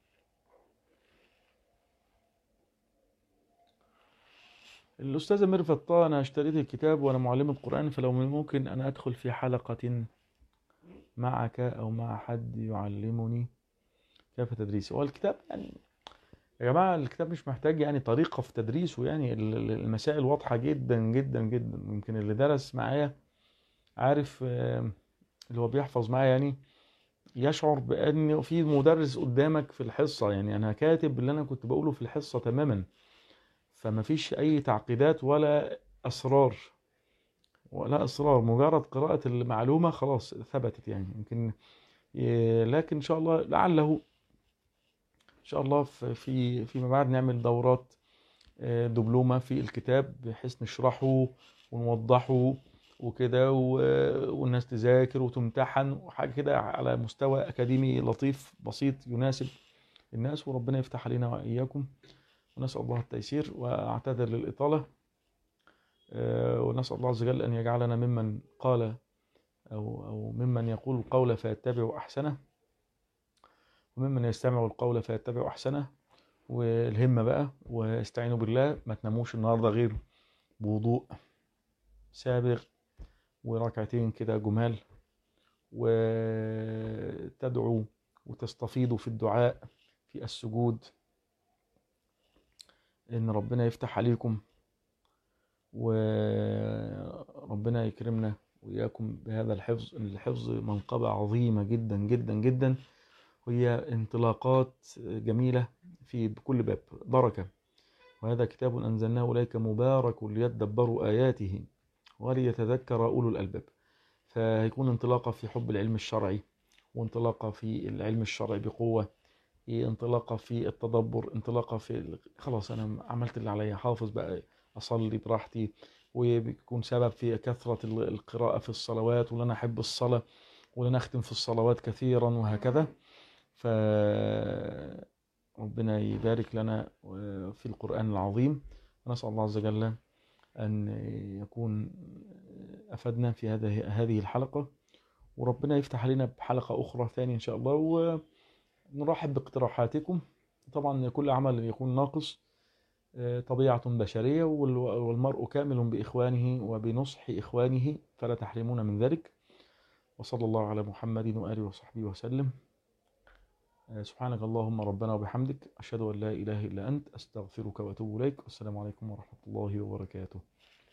الأستاذة ميرفت طه، أنا اشتريت الكتاب وأنا معلمة قرآن، فلو ممكن أنا أدخل في حلقة معك أو مع حد يعلمني كيف تدريسه. هو الكتاب يعني يا جماعة الكتاب مش محتاج يعني طريقة في تدريسه، يعني المسائل واضحة جدا جدا جدا. يمكن اللي درس معايا عارف، اللي هو بيحفظ معايا يعني يشعر بأن في مدرس قدامك في الحصة، يعني أنا كاتب اللي أنا كنت بقوله في الحصة تماما، فما فيش أي تعقيدات ولا أسرار ولا أسرار، مجرد قراءة المعلومة خلاص ثبتت يعني. يمكن لكن إن شاء الله لعله إن شاء الله في فيما بعد نعمل دورات دبلومة في الكتاب بحيث نشرحه ونوضحه وكده، والناس تذاكر وتمتحن وحاجة كده على مستوى أكاديمي لطيف بسيط يناسب الناس، وربنا يفتح علينا وإياكم، ونسأل الله التيسير. وأعتذر للإطالة، ونسأل الله عز وجل أن يجعلنا ممن قال أو, أو ممن يقول القول فيتبع أحسنه، وممن يستمع القول فيتبع أحسنه. والهمة بقى، واستعينوا بالله، ما تناموش النهاردة غير بوضوء سابغ وركعتين كده جمال، وتدعوا وتستفيضوا في الدعاء في السجود إن ربنا يفتح عليكم، وربنا يكرمنا وإياكم بهذا الحفظ. الحفظ منقبة عظيمة جدا جدا جدا، وهي انطلاقات جميلة في كل باب بركة. وهذا كتاب أنزلناه إليك مبارك ليدبروا آياته وليتذكر أولو الألباب. فهيكون انطلاقة في حب العلم الشرعي، وانطلاقة في العلم الشرعي بقوة، انطلاقة في التدبر، انطلاقة في خلاص أنا عملت اللي عليا، حافظ بقى أصلي براحتي، وبيكون سبب في كثرة القراءة في الصلوات، وأنا أحب الصلاة، ولن أختم في الصلوات كثيرا، وهكذا. فربنا يبارك لنا في القرآن العظيم. ونسأل الله عز وجل أن يكون أفدنا في هذه هذه الحلقة، وربنا يفتح علينا بحلقة أخرى ثانية إن شاء الله. ونرحب باقتراحاتكم. طبعا كل عمل يكون ناقص طبيعة بشرية، والمرء كامل بإخوانه وبنصح إخوانه، فلا تحرمون من ذلك. وصلى الله على محمد وآله وصحبه وسلم. سبحانك اللهم ربنا وبحمدك، أشهد أن لا إله إلا أنت، أستغفرك وأتوب إليك. والسلام عليكم ورحمة الله وبركاته.